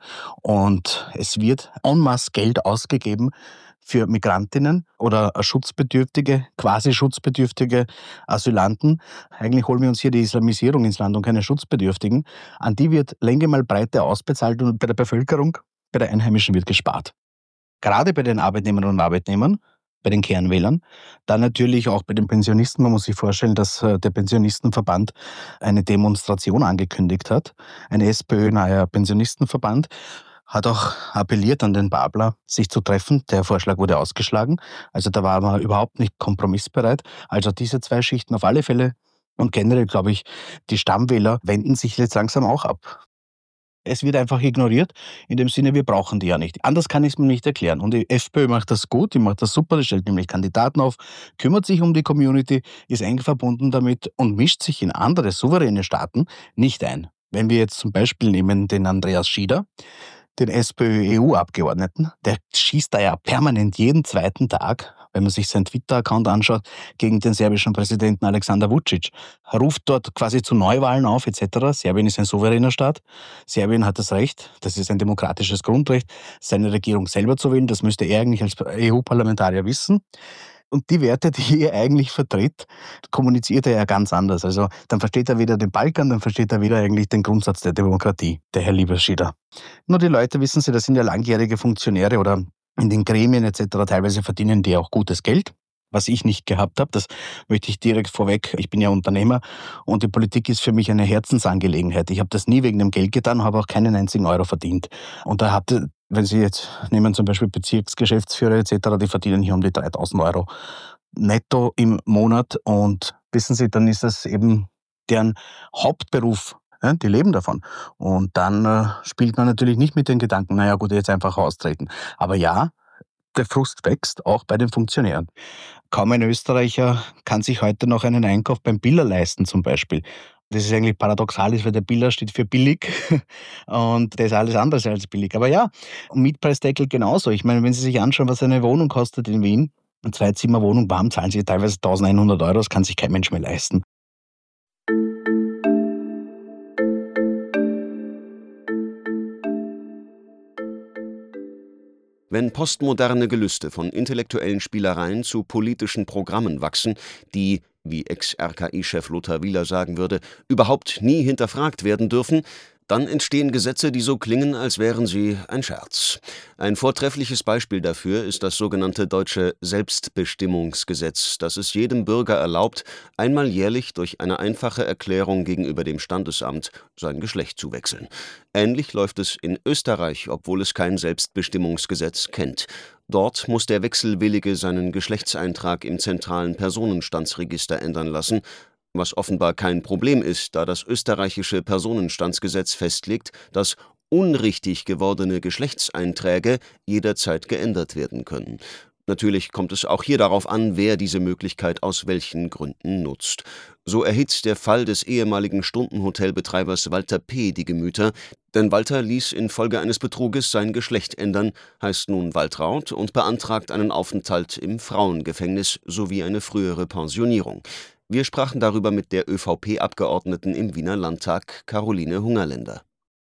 S8: Und es wird en masse Geld ausgegeben für Migrantinnen oder schutzbedürftige, quasi schutzbedürftige Asylanten. Eigentlich holen wir uns hier die Islamisierung ins Land und keine Schutzbedürftigen. An die wird Länge mal Breite ausbezahlt und bei der Bevölkerung, bei der Einheimischen wird gespart. Gerade bei den Arbeitnehmerinnen und Arbeitnehmern, bei den Kernwählern, dann natürlich auch bei den Pensionisten. Man muss sich vorstellen, dass der Pensionistenverband eine Demonstration angekündigt hat. Ein SPÖ-naher Pensionistenverband hat auch appelliert an den Babler, sich zu treffen. Der Vorschlag wurde ausgeschlagen. Also da war man überhaupt nicht kompromissbereit. Also diese zwei Schichten auf alle Fälle. Und generell, glaube ich, die Stammwähler wenden sich jetzt langsam auch ab. Es wird einfach ignoriert, in dem Sinne, wir brauchen die ja nicht. Anders kann ich es mir nicht erklären. Und die FPÖ macht das gut, die macht das super, die stellt nämlich Kandidaten auf, kümmert sich um die Community, ist eng verbunden damit und mischt sich in andere souveräne Staaten nicht ein. Wenn wir jetzt zum Beispiel nehmen den Andreas Schieder, den SPÖ-E U-Abgeordneten, der schießt da ja permanent jeden zweiten Tag wenn man sich seinen Twitter-Account anschaut, gegen den serbischen Präsidenten Alexander Vučić. Er ruft dort quasi zu Neuwahlen auf et cetera. Serbien ist ein souveräner Staat. Serbien hat das Recht, das ist ein demokratisches Grundrecht, seine Regierung selber zu wählen. Das müsste er eigentlich als E U-Parlamentarier wissen. Und die Werte, die er eigentlich vertritt, kommuniziert er ja ganz anders. Also dann versteht er wieder den Balkan, dann versteht er wieder eigentlich den Grundsatz der Demokratie, der Herr Liebeschieder. Nur die Leute, wissen Sie, das sind ja langjährige Funktionäre oder in den Gremien et cetera. Teilweise verdienen die auch gutes Geld, was ich nicht gehabt habe. Das möchte ich direkt vorweg. Ich bin ja Unternehmer und die Politik ist für mich eine Herzensangelegenheit. Ich habe das nie wegen dem Geld getan, habe auch keinen einzigen Euro verdient. Und da hatte Wenn Sie jetzt nehmen zum Beispiel Bezirksgeschäftsführer et cetera, die verdienen hier um die dreitausend Euro netto im Monat. Und wissen Sie, dann ist das eben deren Hauptberuf. Ja, die leben davon. Und dann äh, spielt man natürlich nicht mit den Gedanken, naja gut, jetzt einfach austreten. Aber ja, der Frust wächst, auch bei den Funktionären. Kaum ein Österreicher kann sich heute noch einen Einkauf beim Biller leisten zum Beispiel. Das ist eigentlich paradoxal, weil der Biller steht für billig und das ist alles andere als billig. Aber ja, Mietpreisdeckel genauso. Ich meine, wenn Sie sich anschauen, was eine Wohnung kostet in Wien, eine Zwei-Zimmer-Wohnung warm, zahlen Sie teilweise eintausendeinhundert Euro, das kann sich kein Mensch mehr leisten.
S1: Wenn postmoderne Gelüste von intellektuellen Spielereien zu politischen Programmen wachsen, die, wie Ex-R K I-Chef Lothar Wieler sagen würde, überhaupt nie hinterfragt werden dürfen, dann entstehen Gesetze, die so klingen, als wären sie ein Scherz. Ein vortreffliches Beispiel dafür ist das sogenannte deutsche Selbstbestimmungsgesetz, das es jedem Bürger erlaubt, einmal jährlich durch eine einfache Erklärung gegenüber dem Standesamt sein Geschlecht zu wechseln. Ähnlich läuft es in Österreich, obwohl es kein Selbstbestimmungsgesetz kennt. Dort muss der Wechselwillige seinen Geschlechtseintrag im zentralen Personenstandsregister ändern lassen, was offenbar kein Problem ist, da das österreichische Personenstandsgesetz festlegt, dass unrichtig gewordene Geschlechtseinträge jederzeit geändert werden können. Natürlich kommt es auch hier darauf an, wer diese Möglichkeit aus welchen Gründen nutzt. So erhitzt der Fall des ehemaligen Stundenhotelbetreibers Walter P. die Gemüter, denn Walter ließ infolge eines Betruges sein Geschlecht ändern, heißt nun Waltraud und beantragt einen Aufenthalt im Frauengefängnis sowie eine frühere Pensionierung. Wir sprachen darüber mit der ÖVP-Abgeordneten im Wiener Landtag, Caroline Hungerländer.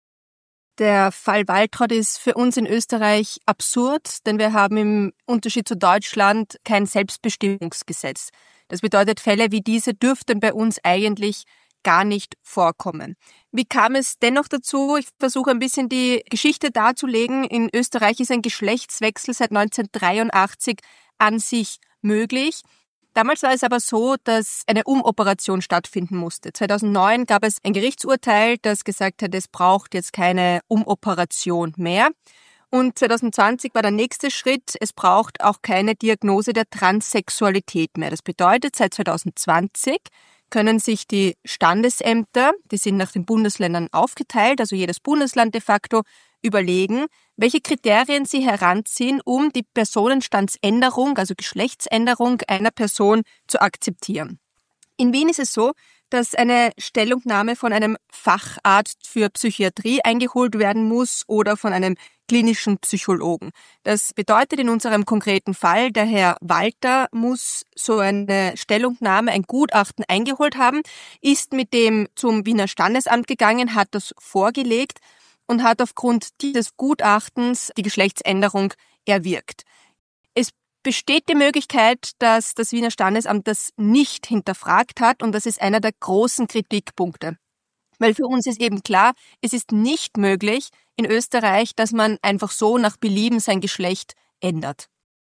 S9: Der Fall Waltraud ist für uns in Österreich absurd, denn wir haben im Unterschied zu Deutschland kein Selbstbestimmungsgesetz. Das bedeutet, Fälle wie diese dürften bei uns eigentlich gar nicht vorkommen. Wie kam es dennoch dazu? Ich versuche ein bisschen die Geschichte darzulegen. In Österreich ist ein Geschlechtswechsel seit neunzehnhundertdreiundachtzig an sich möglich. Damals war es aber so, dass eine Umoperation stattfinden musste. zweitausendneun gab es ein Gerichtsurteil, das gesagt hat, es braucht jetzt keine Umoperation mehr. Und zweitausendzwanzig war der nächste Schritt, es braucht auch keine Diagnose der Transsexualität mehr. Das bedeutet, seit zweitausendzwanzig können sich die Standesämter, die sind nach den Bundesländern aufgeteilt, also jedes Bundesland de facto, überlegen, welche Kriterien sie heranziehen, um die Personenstandsänderung, also Geschlechtsänderung einer Person zu akzeptieren. In Wien ist es so, dass eine Stellungnahme von einem Facharzt für Psychiatrie eingeholt werden muss oder von einem klinischen Psychologen. Das bedeutet in unserem konkreten Fall, der Herr Walter muss so eine Stellungnahme, ein Gutachten eingeholt haben, ist mit dem zum Wiener Standesamt gegangen, hat das vorgelegt und hat aufgrund dieses Gutachtens die Geschlechtsänderung erwirkt. Es besteht die Möglichkeit, dass das Wiener Standesamt das nicht hinterfragt hat und das ist einer der großen Kritikpunkte. Weil für uns ist eben klar, es ist nicht möglich in Österreich, dass man einfach so nach Belieben sein Geschlecht ändert.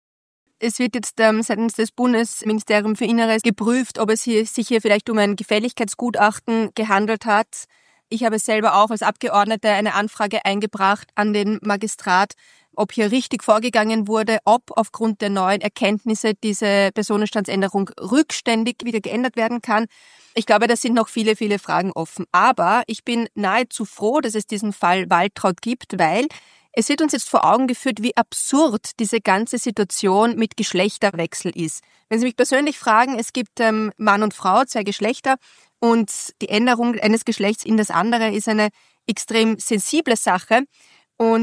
S9: Es wird jetzt ähm, seitens des Bundesministeriums für Inneres geprüft, ob es hier, sich hier vielleicht um ein Gefälligkeitsgutachten gehandelt hat. Ich habe selber auch als Abgeordnete eine Anfrage eingebracht an den Magistrat, ob hier richtig vorgegangen wurde, ob aufgrund der neuen Erkenntnisse diese Personenstandsänderung rückständig wieder geändert werden kann. Ich glaube, da sind noch viele, viele Fragen offen. Aber ich bin nahezu froh, dass es diesen Fall Waltraud gibt, weil es wird uns jetzt vor Augen geführt, wie absurd diese ganze Situation mit Geschlechterwechsel ist. Wenn Sie mich persönlich fragen, es gibt ähm, Mann und Frau, zwei Geschlechter, und die Änderung eines Geschlechts in das andere ist eine extrem sensible Sache. Und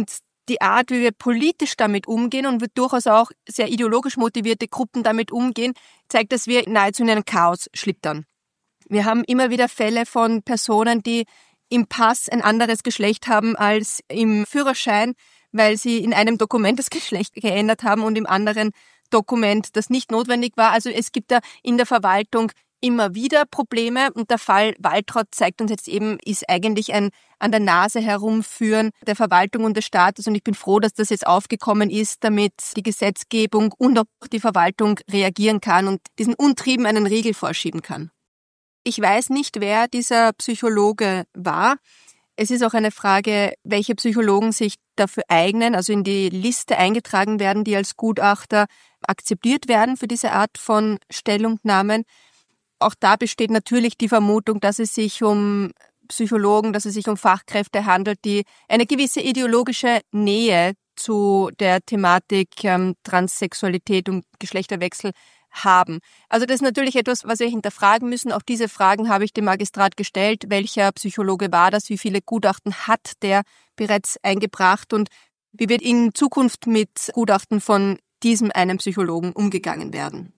S9: die Art, wie wir politisch damit umgehen und wie durchaus auch sehr ideologisch motivierte Gruppen damit umgehen, zeigt, dass wir nahezu in ein Chaos schlittern. Wir haben immer wieder Fälle von Personen, die im Pass ein anderes Geschlecht haben als im Führerschein, weil sie in einem Dokument das Geschlecht geändert haben und im anderen Dokument das nicht notwendig war. Also es gibt da in der Verwaltung immer wieder Probleme und der Fall Waltraud zeigt uns jetzt eben, ist eigentlich ein an der Nase herumführen der Verwaltung und des Staates und ich bin froh, dass das jetzt aufgekommen ist, damit die Gesetzgebung und auch die Verwaltung reagieren kann und diesen Untrieben einen Riegel vorschieben kann. Ich weiß nicht, wer dieser Psychologe war. Es ist auch eine Frage, welche Psychologen sich dafür eignen, also in die Liste eingetragen werden, die als Gutachter akzeptiert werden für diese Art von Stellungnahmen. Auch da besteht natürlich die Vermutung, dass es sich um Psychologen, dass es sich um Fachkräfte handelt, die eine gewisse ideologische Nähe zu der Thematik ähm, Transsexualität und Geschlechterwechsel haben. Also das ist natürlich etwas, was wir hinterfragen müssen. Auch diese Fragen habe ich dem Magistrat gestellt. Welcher Psychologe war das? Wie viele Gutachten hat der bereits eingebracht? Und wie wird in Zukunft mit Gutachten von diesem einen Psychologen umgegangen werden?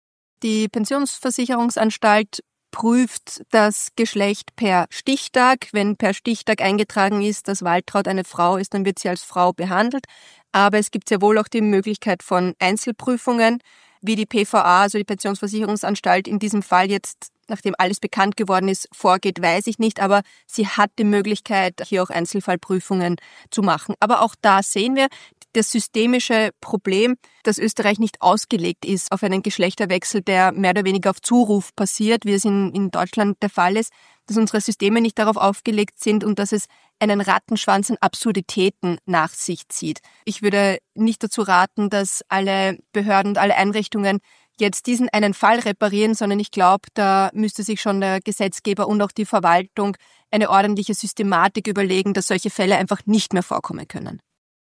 S9: Die Pensionsversicherungsanstalt prüft das Geschlecht per Stichtag. Wenn per Stichtag eingetragen ist, dass Waltraud eine Frau ist, dann wird sie als Frau behandelt. Aber es gibt sehr wohl auch die Möglichkeit von Einzelprüfungen. Wie die P V A, also die Pensionsversicherungsanstalt, in diesem Fall jetzt, nachdem alles bekannt geworden ist, vorgeht, weiß ich nicht. Aber sie hat die Möglichkeit, hier auch Einzelfallprüfungen zu machen. Aber auch da sehen wir das systemische Problem, dass Österreich nicht ausgelegt ist auf einen Geschlechterwechsel, der mehr oder weniger auf Zuruf passiert, wie es in, in Deutschland der Fall ist, dass unsere Systeme nicht darauf aufgelegt sind und dass es einen Rattenschwanz an Absurditäten nach sich zieht. Ich würde nicht dazu raten, dass alle Behörden und alle Einrichtungen jetzt diesen einen Fall reparieren, sondern ich glaube, da müsste sich schon der Gesetzgeber und auch die Verwaltung eine ordentliche Systematik überlegen, dass solche Fälle einfach nicht mehr vorkommen können.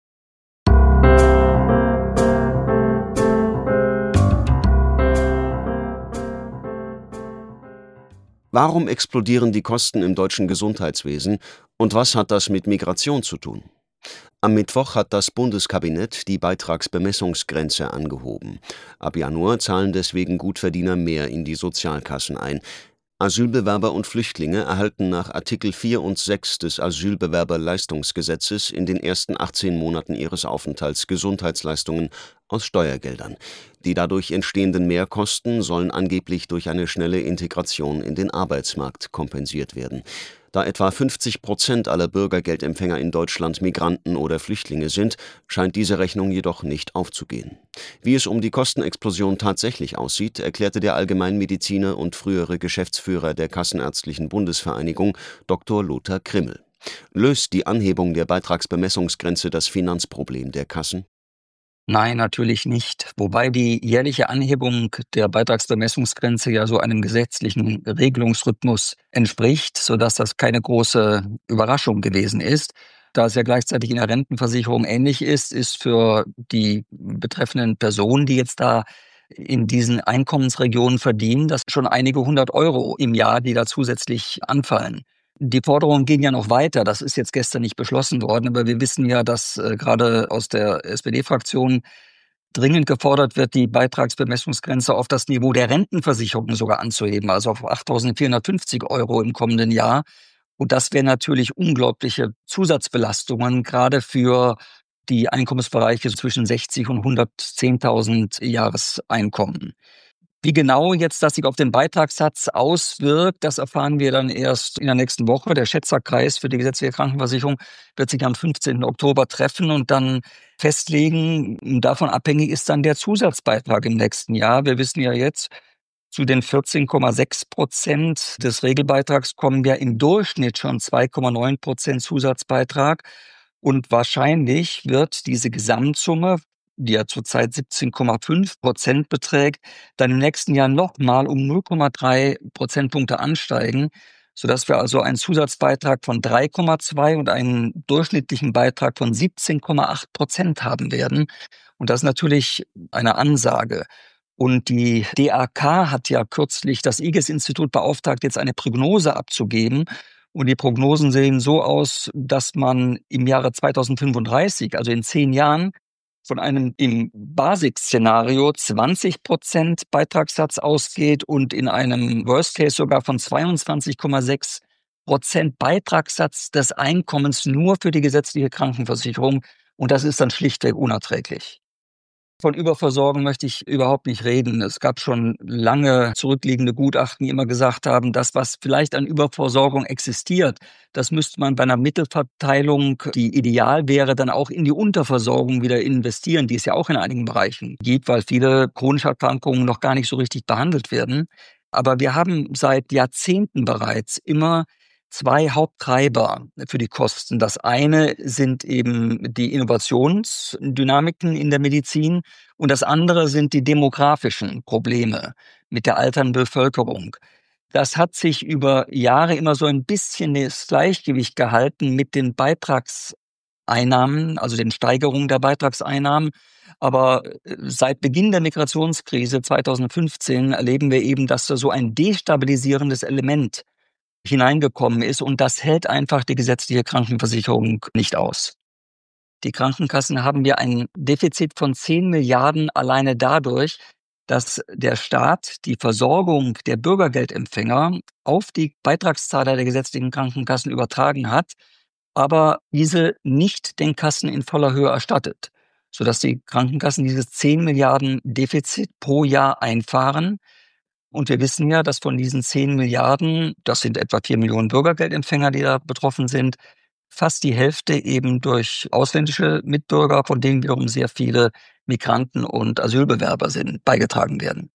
S1: Warum explodieren die Kosten im deutschen Gesundheitswesen und was hat das mit Migration zu tun? Am Mittwoch hat das Bundeskabinett die Beitragsbemessungsgrenze angehoben. Ab Januar zahlen deswegen Gutverdiener mehr in die Sozialkassen ein. Asylbewerber und Flüchtlinge erhalten nach Artikel vier und sechs des Asylbewerberleistungsgesetzes in den ersten achtzehn Monaten ihres Aufenthalts Gesundheitsleistungen aus Steuergeldern. Die dadurch entstehenden Mehrkosten sollen angeblich durch eine schnelle Integration in den Arbeitsmarkt kompensiert werden. Da etwa fünfzig Prozent aller Bürgergeldempfänger in Deutschland Migranten oder Flüchtlinge sind, scheint diese Rechnung jedoch nicht aufzugehen. Wie es um die Kostenexplosion tatsächlich aussieht, erklärte der Allgemeinmediziner und frühere Geschäftsführer der Kassenärztlichen Bundesvereinigung Doktor Lothar Krimmel. Löst die Anhebung der Beitragsbemessungsgrenze das Finanzproblem der Kassen?
S10: Nein, natürlich nicht. Wobei die jährliche Anhebung der Beitragsbemessungsgrenze ja so einem gesetzlichen Regelungsrhythmus entspricht, sodass das keine große Überraschung gewesen ist. Da es ja gleichzeitig in der Rentenversicherung ähnlich ist, ist für die betreffenden Personen, die jetzt da in diesen Einkommensregionen verdienen, das schon einige hundert Euro im Jahr, die da zusätzlich anfallen. Die Forderungen gehen ja noch weiter. Das ist jetzt gestern nicht beschlossen worden, aber wir wissen ja, dass äh, gerade aus der S P D-Fraktion dringend gefordert wird, die Beitragsbemessungsgrenze auf das Niveau der Rentenversicherung sogar anzuheben, also auf achttausendvierhundertfünfzig Euro im kommenden Jahr. Und das wären natürlich unglaubliche Zusatzbelastungen, gerade für die Einkommensbereiche zwischen sechzig und hundertzehntausend Jahreseinkommen. Wie genau jetzt das sich auf den Beitragssatz auswirkt, das erfahren wir dann erst in der nächsten Woche. Der Schätzerkreis für die gesetzliche Krankenversicherung wird sich am fünfzehnten Oktober treffen und dann festlegen. Davon abhängig ist dann der Zusatzbeitrag im nächsten Jahr. Wir wissen ja jetzt, zu den vierzehn Komma sechs Prozent des Regelbeitrags kommen ja im Durchschnitt schon zwei Komma neun Prozent Zusatzbeitrag. Und wahrscheinlich wird diese Gesamtsumme, die ja zurzeit siebzehn Komma fünf Prozent beträgt, dann im nächsten Jahr nochmal um null Komma drei Prozentpunkte ansteigen, sodass wir also einen Zusatzbeitrag von drei Komma zwei und einen durchschnittlichen Beitrag von siebzehn Komma acht Prozent haben werden. Und das ist natürlich eine Ansage. Und die D A K hat ja kürzlich das I G E S-Institut beauftragt, jetzt eine Prognose abzugeben. Und die Prognosen sehen so aus, dass man im Jahre zweitausendfünfunddreißig, also in zehn Jahren, von einem im Basic-Szenario zwanzig Prozent Beitragssatz ausgeht und in einem Worst Case sogar von zweiundzwanzig Komma sechs Prozent Beitragssatz des Einkommens nur für die gesetzliche Krankenversicherung. Und das ist dann schlichtweg unerträglich. Von Überversorgung möchte ich überhaupt nicht reden. Es gab schon lange zurückliegende Gutachten, die immer gesagt haben, das, was vielleicht an Überversorgung existiert, das müsste man bei einer Mittelverteilung, die ideal wäre, dann auch in die Unterversorgung wieder investieren, die es ja auch in einigen Bereichen gibt, weil viele chronische Erkrankungen noch gar nicht so richtig behandelt werden. Aber wir haben seit Jahrzehnten bereits immer zwei Haupttreiber für die Kosten. Das eine sind eben die Innovationsdynamiken in der Medizin und das andere sind die demografischen Probleme mit der alternden Bevölkerung. Das hat sich über Jahre immer so ein bisschen das Gleichgewicht gehalten mit den Beitragseinnahmen, also den Steigerungen der Beitragseinnahmen. Aber seit Beginn der Migrationskrise zweitausendfünfzehn erleben wir eben, dass da so ein destabilisierendes Element hineingekommen ist und das hält einfach die gesetzliche Krankenversicherung nicht aus. Die Krankenkassen haben ja ein Defizit von zehn Milliarden alleine dadurch, dass der Staat die Versorgung der Bürgergeldempfänger auf die Beitragszahler der gesetzlichen Krankenkassen übertragen hat, aber diese nicht den Kassen in voller Höhe erstattet, sodass die Krankenkassen dieses zehn Milliarden Defizit pro Jahr einfahren. Und wir wissen ja, dass von diesen zehn Milliarden, das sind etwa vier Millionen Bürgergeldempfänger, die da betroffen sind, fast die Hälfte eben durch ausländische Mitbürger, von denen wiederum sehr viele Migranten und Asylbewerber sind, beigetragen werden.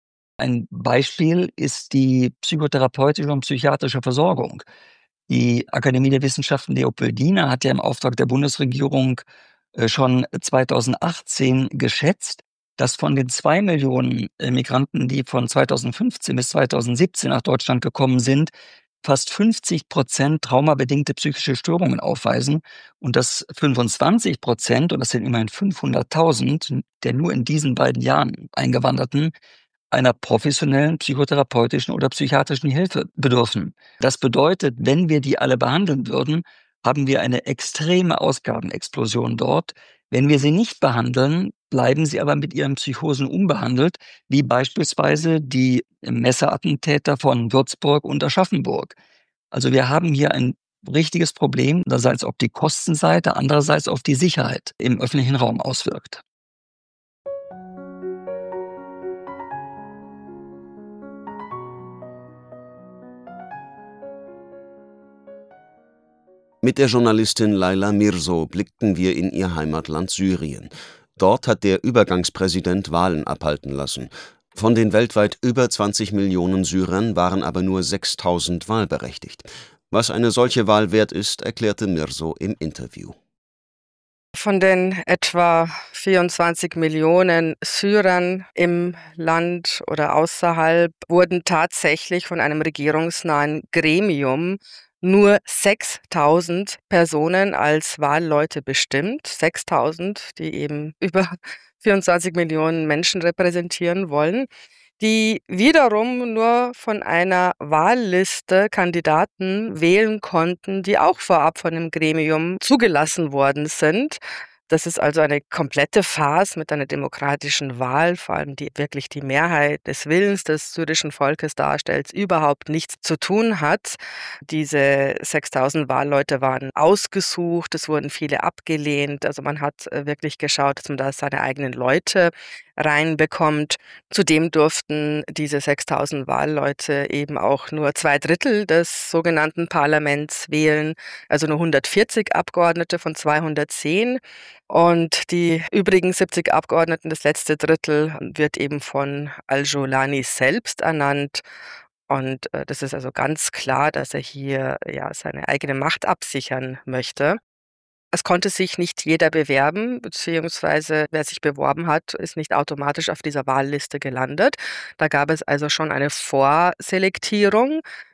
S10: Ein Beispiel ist die psychotherapeutische und psychiatrische Versorgung. Die Akademie der Wissenschaften Leopoldina hat ja im Auftrag der Bundesregierung schon zweitausendachtzehn geschätzt, dass von den zwei Millionen Migranten, die von zweitausendfünfzehn bis zweitausendsiebzehn nach Deutschland gekommen sind, fast fünfzig Prozent traumabedingte psychische Störungen aufweisen und dass fünfundzwanzig Prozent, und das sind immerhin fünfhunderttausend, der nur in diesen beiden Jahren Eingewanderten, einer professionellen psychotherapeutischen oder psychiatrischen Hilfe bedürfen. Das bedeutet, wenn wir die alle behandeln würden, haben wir eine extreme Ausgabenexplosion dort. Wenn wir sie nicht behandeln, bleiben sie aber mit ihren Psychosen unbehandelt, wie beispielsweise die Messerattentäter von Würzburg und Aschaffenburg. Also wir haben hier ein richtiges Problem, einerseits auf die Kostenseite, andererseits auf die Sicherheit im öffentlichen Raum auswirkt.
S1: Mit der Journalistin Laila Mirzo blickten wir in ihr Heimatland Syrien. Dort hat der Übergangspräsident Wahlen abhalten lassen. Von den weltweit über zwanzig Millionen Syrern waren aber nur sechstausend wahlberechtigt. Was eine solche Wahl wert ist, erklärte Mirzo im Interview.
S11: Von den etwa vierundzwanzig Millionen Syrern im Land oder außerhalb wurden tatsächlich von einem regierungsnahen Gremium nur sechstausend Personen als Wahlleute bestimmt. sechstausend, die eben über vierundzwanzig Millionen Menschen repräsentieren wollen, die wiederum nur von einer Wahlliste Kandidaten wählen konnten, die auch vorab von dem Gremium zugelassen worden sind. Das ist also eine komplette Farce mit einer demokratischen Wahl, vor allem die wirklich die Mehrheit des Willens des syrischen Volkes darstellt, überhaupt nichts zu tun hat. Diese sechstausend Wahlleute waren ausgesucht, es wurden viele abgelehnt. Also man hat wirklich geschaut, dass man da seine eigenen Leute reinbekommt. Zudem durften diese sechstausend Wahlleute eben auch nur zwei Drittel des sogenannten Parlaments wählen, also nur hundertvierzig Abgeordnete von zweihundertzehn. Und die übrigen siebzig Abgeordneten, das letzte Drittel, wird eben von Al-Jolani selbst ernannt. Und äh, das ist also ganz klar, dass er hier ja seine eigene Macht absichern möchte. Es konnte sich nicht jeder bewerben, beziehungsweise wer sich beworben hat, ist nicht automatisch auf dieser Wahlliste gelandet. Da gab es also schon eine Vorselektierung.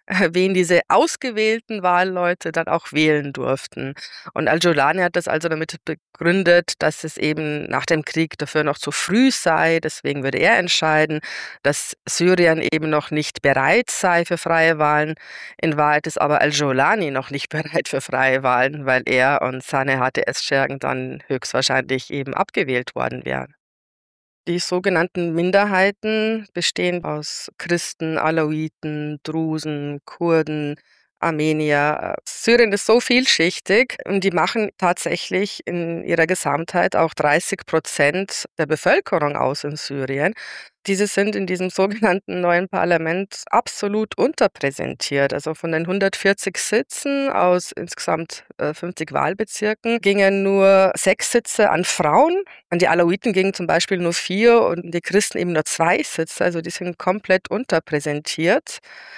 S11: wen diese ausgewählten Wahlleute dann auch wählen durften. Und Al-Jolani hat das also damit begründet, dass es eben nach dem Krieg dafür noch zu früh sei. Deswegen würde er entscheiden, dass Syrien eben noch nicht bereit sei für freie Wahlen. In Wahrheit ist aber Al-Jolani noch nicht bereit für freie Wahlen, weil er und seine H T S-Schergen dann höchstwahrscheinlich eben abgewählt worden wären. Die sogenannten Minderheiten bestehen aus Christen, Alawiten, Drusen, Kurden, Armenier. Syrien ist so vielschichtig und die machen tatsächlich in ihrer Gesamtheit auch dreißig Prozent der Bevölkerung aus in Syrien. Diese sind in diesem sogenannten neuen Parlament absolut unterpräsentiert. Also von den hundertvierzig Sitzen aus insgesamt äh, fünfzig Wahlbezirken gingen nur sechs Sitze an Frauen. An die Alawiten gingen zum Beispiel nur vier und die Christen eben nur zwei Sitze. Also die sind komplett unterpräsentiert.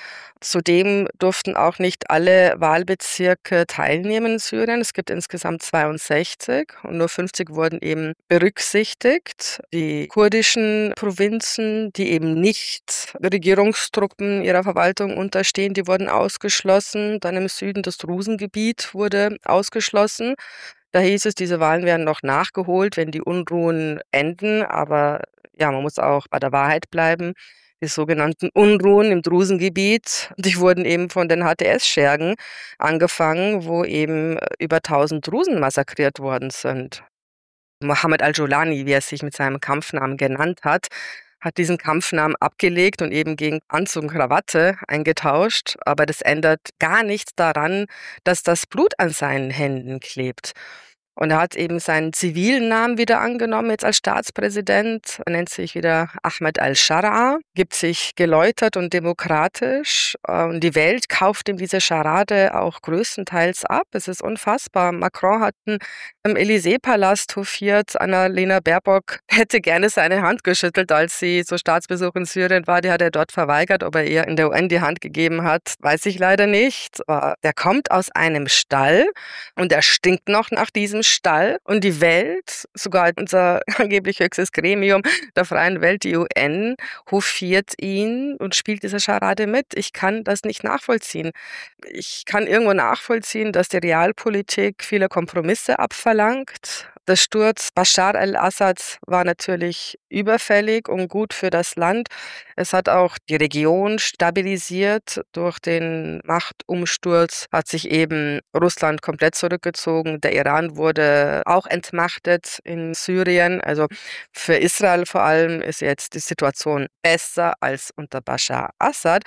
S11: Zudem durften auch nicht alle Wahlbezirke teilnehmen in Syrien. Es gibt insgesamt zweiundsechzig und nur fünfzig wurden eben berücksichtigt. Die kurdischen Provinzen, die eben nicht Regierungstruppen ihrer Verwaltung unterstehen, die wurden ausgeschlossen. Dann im Süden das Drusengebiet wurde ausgeschlossen. Da hieß es, diese Wahlen werden noch nachgeholt, wenn die Unruhen enden. Aber ja, man muss auch bei der Wahrheit bleiben. Die sogenannten Unruhen im Drusengebiet, die wurden eben von den H T S-Schergen angefangen, wo eben über tausend Drusen massakriert worden sind. Mohammed Al-Jolani, wie er sich mit seinem Kampfnamen genannt hat, hat diesen Kampfnamen abgelegt und eben gegen Anzug und Krawatte eingetauscht. Aber das ändert gar nichts daran, dass das Blut an seinen Händen klebt. Und er hat eben seinen zivilen Namen wieder angenommen, jetzt als Staatspräsident. Er nennt sich wieder Ahmed al-Shara, gibt sich geläutert und demokratisch. Und die Welt kauft ihm diese Scharade auch größtenteils ab. Es ist unfassbar. Macron hat im Élysée-Palast hofiert. Annalena Baerbock hätte gerne seine Hand geschüttelt, als sie zu Staatsbesuch in Syrien war. Die hat er dort verweigert. Ob er ihr in der U N die Hand gegeben hat, weiß ich leider nicht. Aber der kommt aus einem Stall und er stinkt noch nach diesem Stall. Und die Welt, sogar unser angeblich höchstes Gremium der freien Welt, die U N, hofiert ihn und spielt diese Scharade mit. Ich kann das nicht nachvollziehen. Ich kann irgendwo nachvollziehen, dass die Realpolitik viele Kompromisse abverlangt. Der Sturz Bashar al-Assads war natürlich überfällig und gut für das Land. Es hat auch die Region stabilisiert. Durch den Machtumsturz hat sich eben Russland komplett zurückgezogen. Der Iran wurde auch entmachtet in Syrien. Also für Israel vor allem ist jetzt die Situation besser als unter Bashar Assad.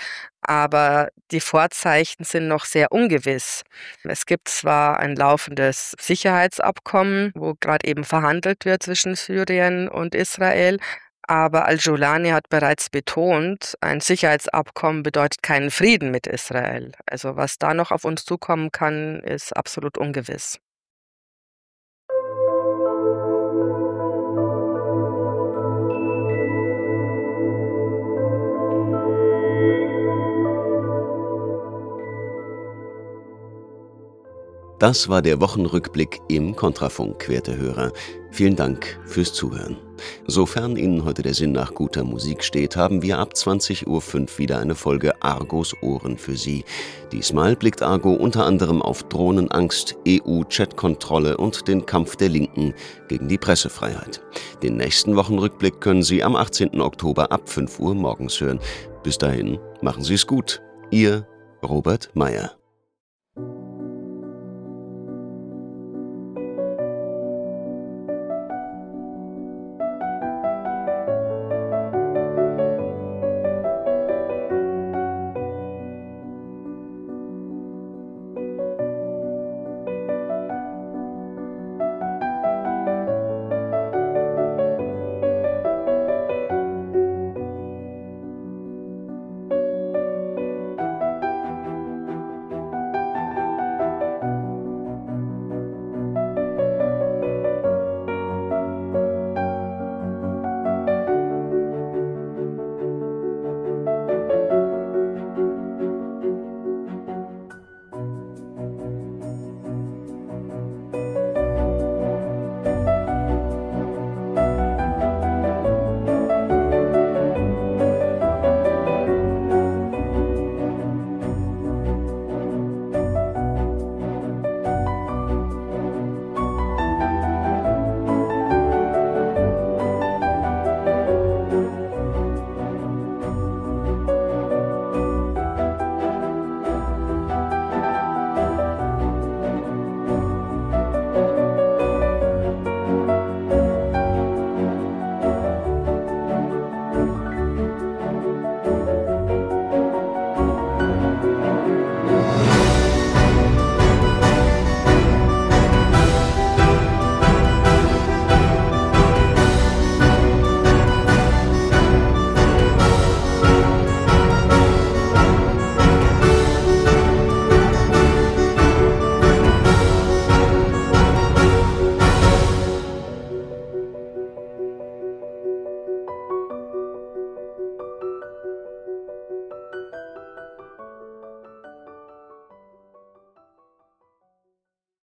S11: Aber die Vorzeichen sind noch sehr ungewiss. Es gibt zwar ein laufendes Sicherheitsabkommen, wo gerade eben verhandelt wird zwischen Syrien und Israel, aber Al-Jolani hat bereits betont, ein Sicherheitsabkommen bedeutet keinen Frieden mit Israel. Also was da noch auf uns zukommen kann, ist absolut ungewiss.
S1: Das war der Wochenrückblick im Kontrafunk, werte Hörer. Vielen Dank fürs Zuhören. Sofern Ihnen heute der Sinn nach guter Musik steht, haben wir ab zwanzig Uhr fünf wieder eine Folge Argos Ohren für Sie. Diesmal blickt Argo unter anderem auf Drohnenangst, E U-Chat-Kontrolle und den Kampf der Linken gegen die Pressefreiheit. Den nächsten Wochenrückblick können Sie am achtzehnten Oktober ab fünf Uhr morgens hören. Bis dahin, machen Sie es gut. Ihr Robert Meyer.